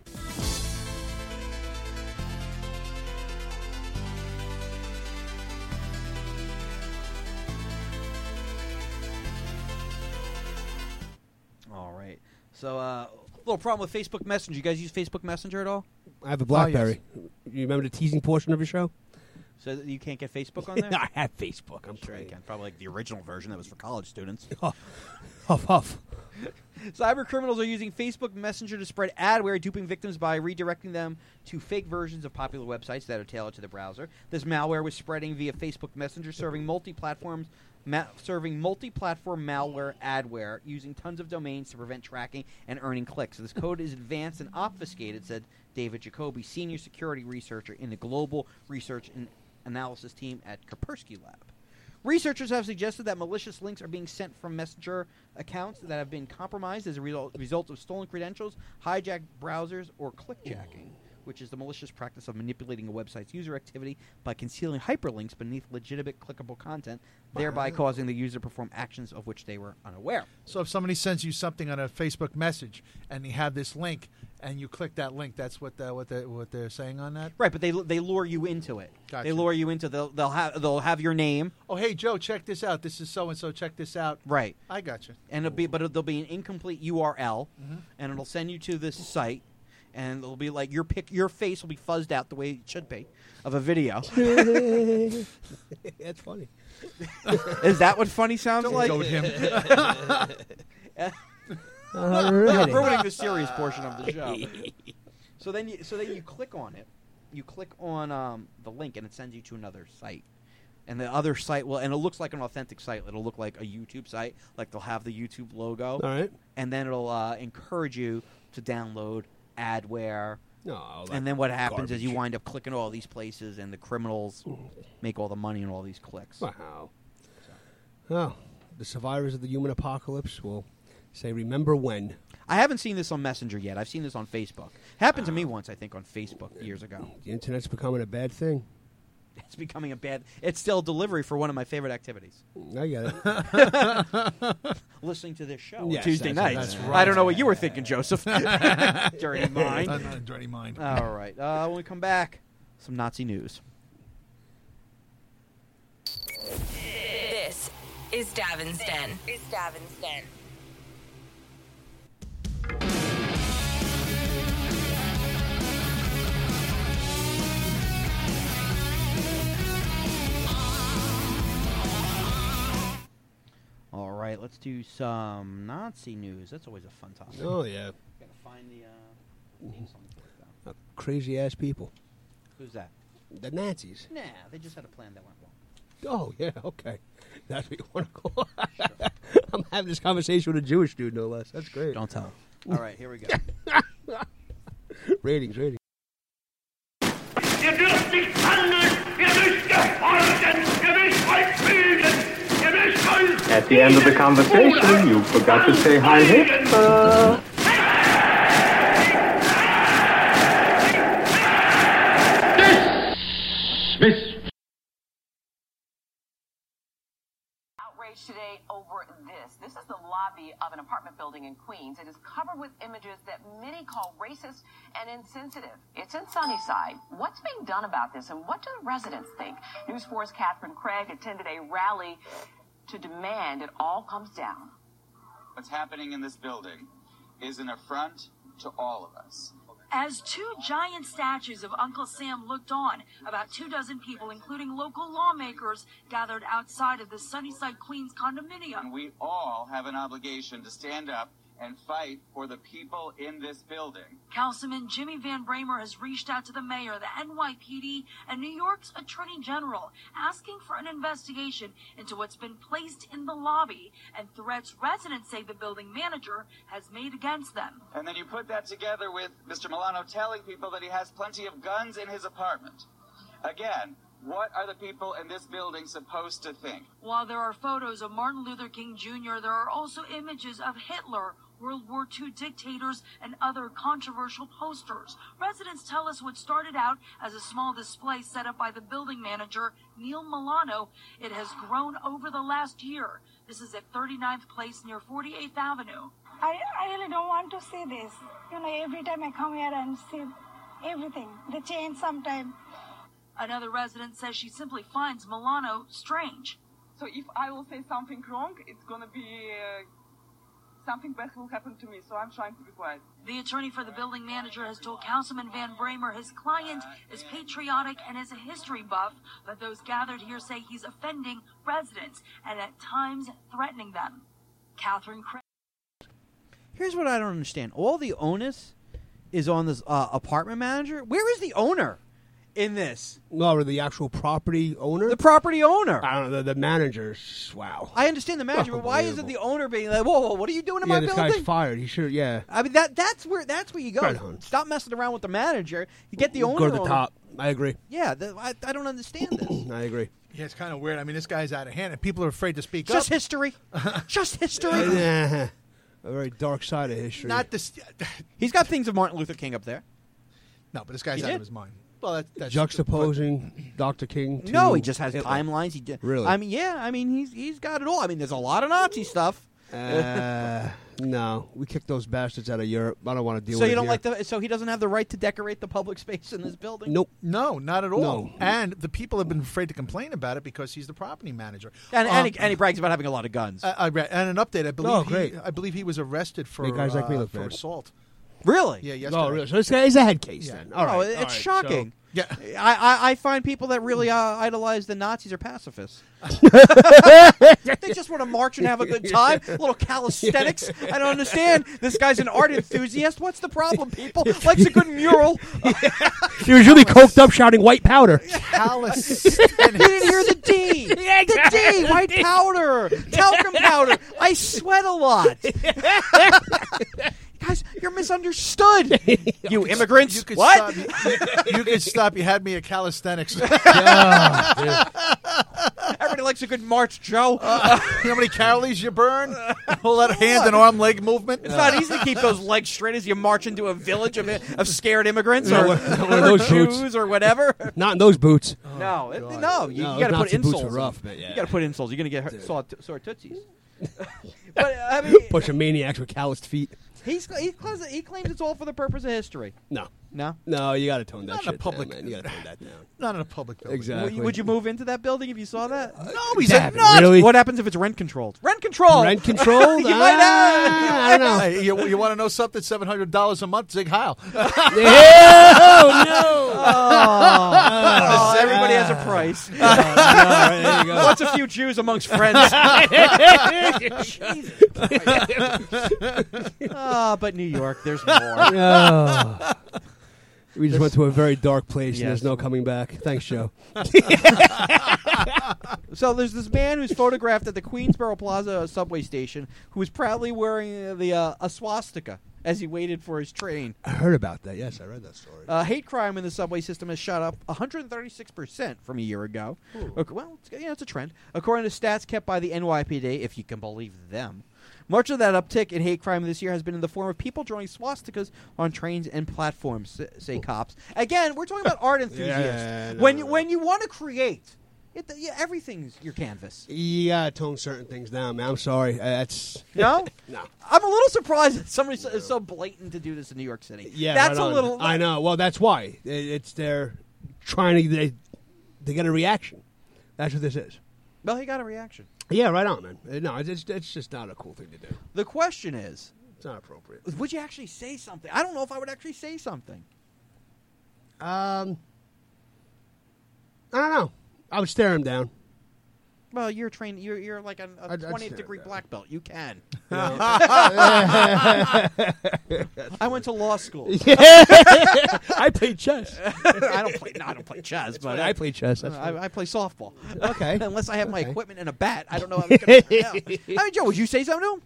E: All right. So, uh, little problem with Facebook Messenger. You guys use Facebook Messenger at all?
B: I have a
F: Oh,
B: BlackBerry. You remember the teasing portion of your show?
E: So that you can't get Facebook on there?
B: I have Facebook. I'm
E: sure you can. Probably like the original version that was for college students.
B: Huff, huff.
E: Cyber criminals are using Facebook Messenger to spread adware, duping victims by redirecting them to fake versions of popular websites that are tailored to the browser. This malware was spreading via Facebook Messenger, serving multi-platforms, ma- serving multi-platform malware adware, using tons of domains to prevent tracking and earning clicks. So this code is advanced and obfuscated, said David Jacoby, senior security researcher in the Global Research and analysis team at Kaspersky Lab. Researchers have suggested that malicious links are being sent from Messenger accounts that have been compromised as a result, result of stolen credentials, hijacked browsers, or clickjacking, which is the malicious practice of manipulating a website's user activity by concealing hyperlinks beneath legitimate clickable content, thereby causing the user to perform actions of which they were unaware.
F: So if somebody sends you something on a Facebook message and they have this link and you click that link, that's what the, what they what they're saying on that?
E: Right, but they they lure you into it.
F: Gotcha.
E: They lure you into they'll they'll have they'll have your name.
F: Oh, hey Joe, check this out. This is so and so. Check this out.
E: Right.
F: I got you.
E: And it'll be but it'll be an incomplete U R L,
F: Mhm.
E: and it'll send you to this site, and it'll be like your pic your face will be fuzzed out the way it should be of a video.
B: That's funny.
E: Is that what funny sounds
F: Don't
E: like?
F: goat him.
B: Alrighty.
E: We're ruining the serious portion of the show. So then, you, so then you click on it. You click on um, the link, and it sends you to another site. And the other site will, and it looks like an authentic site. It'll look like a YouTube site, like they'll have the YouTube logo.
B: All right.
E: And then it'll uh, encourage you to download adware.
B: No, all that
E: And then what happens is
B: garbage.
E: you wind up clicking all these places, and the criminals make all the money on all these clicks.
B: Wow. Oh, the survivors of the human apocalypse will say, remember when.
E: I haven't seen this on Messenger yet. I've seen this on Facebook. Happened to me once, I think, on Facebook years ago.
B: The internet's becoming a bad thing.
E: It's becoming a bad... It's still delivery for one of my favorite activities.
B: I get it.
E: Listening to this show on
B: Yes,
E: Tuesday
B: that's-
E: nights.
F: that's
E: I
F: right.
E: don't know what you were thinking, Joseph. Dirty mind.
F: I'm not a dirty mind.
E: All right. Uh, when we come back, some Nazi news.
A: This is Davin's Den. Is Davin's Den.
E: All right, let's do some Nazi news. That's always a fun topic.
B: Oh, yeah.
E: Gotta find the uh, theme song for it, though.
B: Uh, crazy-ass people.
E: Who's that?
B: The Nazis.
E: Nah, they just had a plan that went wrong.
B: Oh, yeah, okay. That's what you want to call it. I'm having this conversation with a Jewish dude, no less. That's great.
E: Don't tell him. All right, here we go.
B: ratings, ratings.
L: Ihr dürft nicht handeln, ihr müsst gehorchen, ihr müsst euch fügen, ihr müsst euch...
M: At the end of the conversation, you forgot to say hi, Hitler. Dismissed.
H: Outrage today over this. This is the lobby of an apartment building in Queens. It is covered with images that many call racist and insensitive. It's in Sunnyside. What's being done about this, and what do the residents think? News four's Catherine Craig attended a rally to demand it all comes down.
N: What's happening in this building is an affront to all of us.
O: As two giant statues of Uncle Sam looked on, about two dozen people, including local lawmakers, gathered outside of the Sunnyside Queens condominium.
N: And we all have an obligation to stand up and fight for the people in this building.
O: Councilman Jimmy Van Bramer has reached out to the mayor, the N Y P D, and New York's Attorney General, asking for an investigation into what's been placed in the lobby and threats residents say the building manager has made against them.
N: And then you put that together with Mister Milano telling people that he has plenty of guns in his apartment. Again, what are the people in this building supposed to think?
O: While there are photos of Martin Luther King Junior, there are also images of Hitler, World War Two dictators, and other controversial posters. Residents tell us what started out as a small display set up by the building manager, Neil Milano. It has grown over the last year. This is at thirty-ninth Place near forty-eighth Avenue.
P: I, I really don't want to see this. You know, every time I come here and see everything, the change sometimes.
O: Another resident says she simply finds Milano strange.
Q: So if I will say something wrong, it's going to be uh, something bad will happen to me. So I'm trying to be quiet.
O: The attorney for the building manager has told Councilman Van Bramer his client is patriotic and is a history buff, but those gathered here say he's offending residents and at times threatening them. Catherine Craig.
E: Here's what I don't understand. All the onus is on this uh, apartment manager. Where is the owner in this?
B: No, or the actual property owner?
E: The property owner.
B: I don't know. The, the manager's, wow.
E: I understand the manager, but why isn't the owner being like, whoa, whoa, what are you doing in
B: yeah,
E: my
B: this
E: building?
B: guy's fired. He should, yeah.
E: I mean, that that's where that's where you go.
B: Right on.
E: Stop messing around with the manager. You get the owner
B: Go to the
E: on,
B: top. I agree.
E: Yeah, the, I, I don't understand this.
B: I agree.
F: Yeah, it's kind of weird. I mean, this guy's out of hand, and people are afraid to speak
E: Just
F: up.
E: history. Just history.
B: Yeah. A very dark side of history.
F: Not this.
E: He's got things of Martin Luther King up there.
F: No, but this guy's
E: He
F: out
E: did?
F: of his mind. Well, that, that's
B: Juxtaposing Doctor King to
E: No, he just has
B: Hitler.
E: timelines. He did.
B: Really?
E: I mean, yeah. I mean, he's he's got it all. I mean, there's a lot of Nazi stuff.
B: Uh, no, we kicked those bastards out of Europe. I don't want to deal
E: So
B: with
E: you
B: it
E: don't
B: here.
E: like the? So he doesn't have the right to decorate the public space in this building.
B: Nope.
F: No, not at all.
B: No.
F: And the people have been afraid to complain about it because he's the property manager.
E: And,
F: Um,
E: and, he, and he brags about having a lot of guns.
F: I, I read, and an update. I believe.
B: Oh,
F: he,
B: great.
F: I believe he was arrested for
B: Make guys like me
F: uh,
B: look
F: for
B: bad.
F: assault.
E: Really?
F: Yeah. Yesterday.
B: Oh, really? So this guy is a head case
F: Yeah.
B: then. All
E: No,
B: right.
E: it's
B: all right,
E: shocking.
F: Yeah.
E: I, I, I find people that really uh, idolize the Nazis are pacifists. They just want to march and have a good time. A little calisthenics. I don't understand. This guy's an art enthusiast. What's the problem, people? Likes a good mural.
B: He was really coked up shouting white powder.
F: Calisthenics.
E: You didn't hear the D. The D. White powder. Talcum powder. I sweat a lot. Guys, you're misunderstood. You immigrants.
F: You could
E: What?
F: Stop, you, you could stop. You had me at calisthenics.
E: Everybody likes a good march, Joe.
F: Uh, you know how many calories you burn? All that hand and arm leg movement.
E: It's not easy to keep those legs straight as you march into a village of, of scared immigrants
B: No,
E: or,
B: one- one of
E: or
B: those boots.
E: Jews or whatever.
B: Not in those boots.
E: no, it- no, you,
B: No,
E: you got to
B: those
E: put
B: Nazi boots
E: insoles.
B: are
E: on.
B: rough, man, yeah.
E: You got to put insoles. You're gonna get hurt, sore, sore tootsies. But I mean,
B: Bunch of maniacs with calloused feet.
E: he's, he, claims, he claims it's all for the purpose of history.
B: No.
E: No,
B: No, you got to tone that
F: Not in a
B: shit
F: public-
B: down, man. You got to tone that down.
F: Not in a public building.
B: Exactly.
E: would, you, would you move into that building if you saw that?
F: No, he's
B: Damn
F: a
B: it,
F: nut.
B: really?
E: What happens if it's rent controlled? Rent control.
B: Rent controlled?
E: You might
B: Ah,
E: have.
B: I don't know.
F: Hey, you, you want to know something? Seven hundred dollars a month, Zig Heil.
B: Oh, no.
E: Oh, everybody has a price.
B: there you go.
E: What's a few Jews amongst friends? Ah, but New York, there's more.
B: Oh. We just went to a very dark place, and
E: Yes.
B: there's no coming back. Thanks, Joe.
E: So there's this man who's photographed at the Queensboro Plaza subway station who was proudly wearing the uh, a swastika as he waited for his train.
B: I heard about that. Yes, I read that story.
E: Uh, hate crime in the subway system has shot up one hundred thirty-six percent from a year ago. Okay, well, it's, yeah, it's a trend. According to stats kept by the N Y P D, if you can believe them. Much of that uptick in hate crime this year has been in the form of people drawing swastikas on trains and platforms, say cops. Again, we're talking about art enthusiasts.
B: Yeah, no,
E: when
B: no,
E: you
B: no.
E: when you want to create, it, yeah, everything's your canvas.
B: You got to tone certain things down, man. I'm sorry. Uh, That's
E: No?
B: No.
E: I'm a little surprised that somebody so- is so blatant to do this in New York City.
B: Yeah,
E: that's
B: right
E: a
B: on.
E: little.
B: I know. Well, that's why It- it's they're trying to they, they get a reaction. That's what this is.
E: Well, he got a reaction.
B: Yeah, right on, man. Uh, No, it's it's, it's just not a cool thing to do.
E: The question is,
B: It's not appropriate.
E: would you actually say something? I don't know if I would actually say something.
B: Um, I don't know. I would stare him down.
E: Well, you're trained. You're you're like a, a
B: I'd- I'd
E: twentieth
B: say
E: degree
B: that.
E: black belt. You can.
B: No.
E: I went to law school.
B: I played chess.
E: I don't play. No, I don't play chess, but
B: I play chess. That's
E: I, I play softball.
B: Okay.
E: Unless I have my
B: Okay.
E: equipment and a bat, I don't know how it's going to turn out. I mean, Joe, would you say something to him?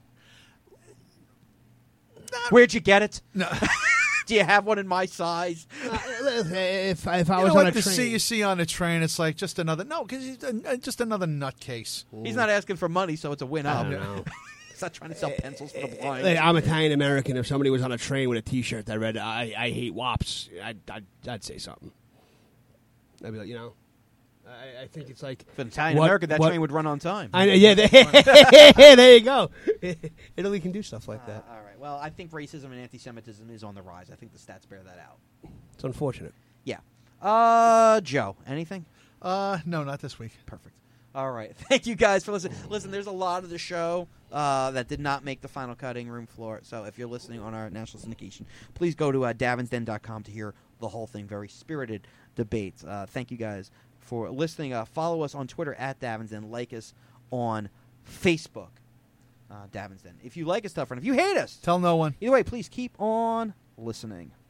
E: Where'd you get it?
F: No.
E: Do you have one in my size?
B: if if I
F: You
B: was
F: know
B: on
F: what
B: a
F: the
B: train,
F: C you see on the train, it's like just another no, because he's uh, just another nutcase.
E: He's not asking for money, so it's a win
B: I
E: out.
B: don't know.
E: He's not trying to sell pencils for the blind.
B: Like, I'm Italian American. If somebody was on a train with a T-shirt that read "I I hate wops," I'd, I'd I'd say something. I'd be like, you know, I, I think it's like
E: If an Italian
B: what-
E: American, that
B: what-
E: train would run on time.
B: I know. Yeah, there, there you go. Italy can do stuff like that.
E: Uh, all right. Well, I think racism and anti-Semitism is on the rise. I think the stats bear that out.
B: It's unfortunate.
E: Yeah. Uh, Joe, anything?
F: Uh, no, not this week.
E: Perfect. All right. Thank you guys for listening. Listen, there's a lot of the show uh, that did not make the final cutting room floor. So if you're listening on our national syndication, please go to uh, davins den dot com to hear the whole thing. Very spirited debates. Uh, thank you guys for listening. Uh, follow us on Twitter at Davinsden. Like us on Facebook, uh, Davinsden. If you like us, tough friend. If you hate us,
F: Tell no one.
E: either way, please keep on listening.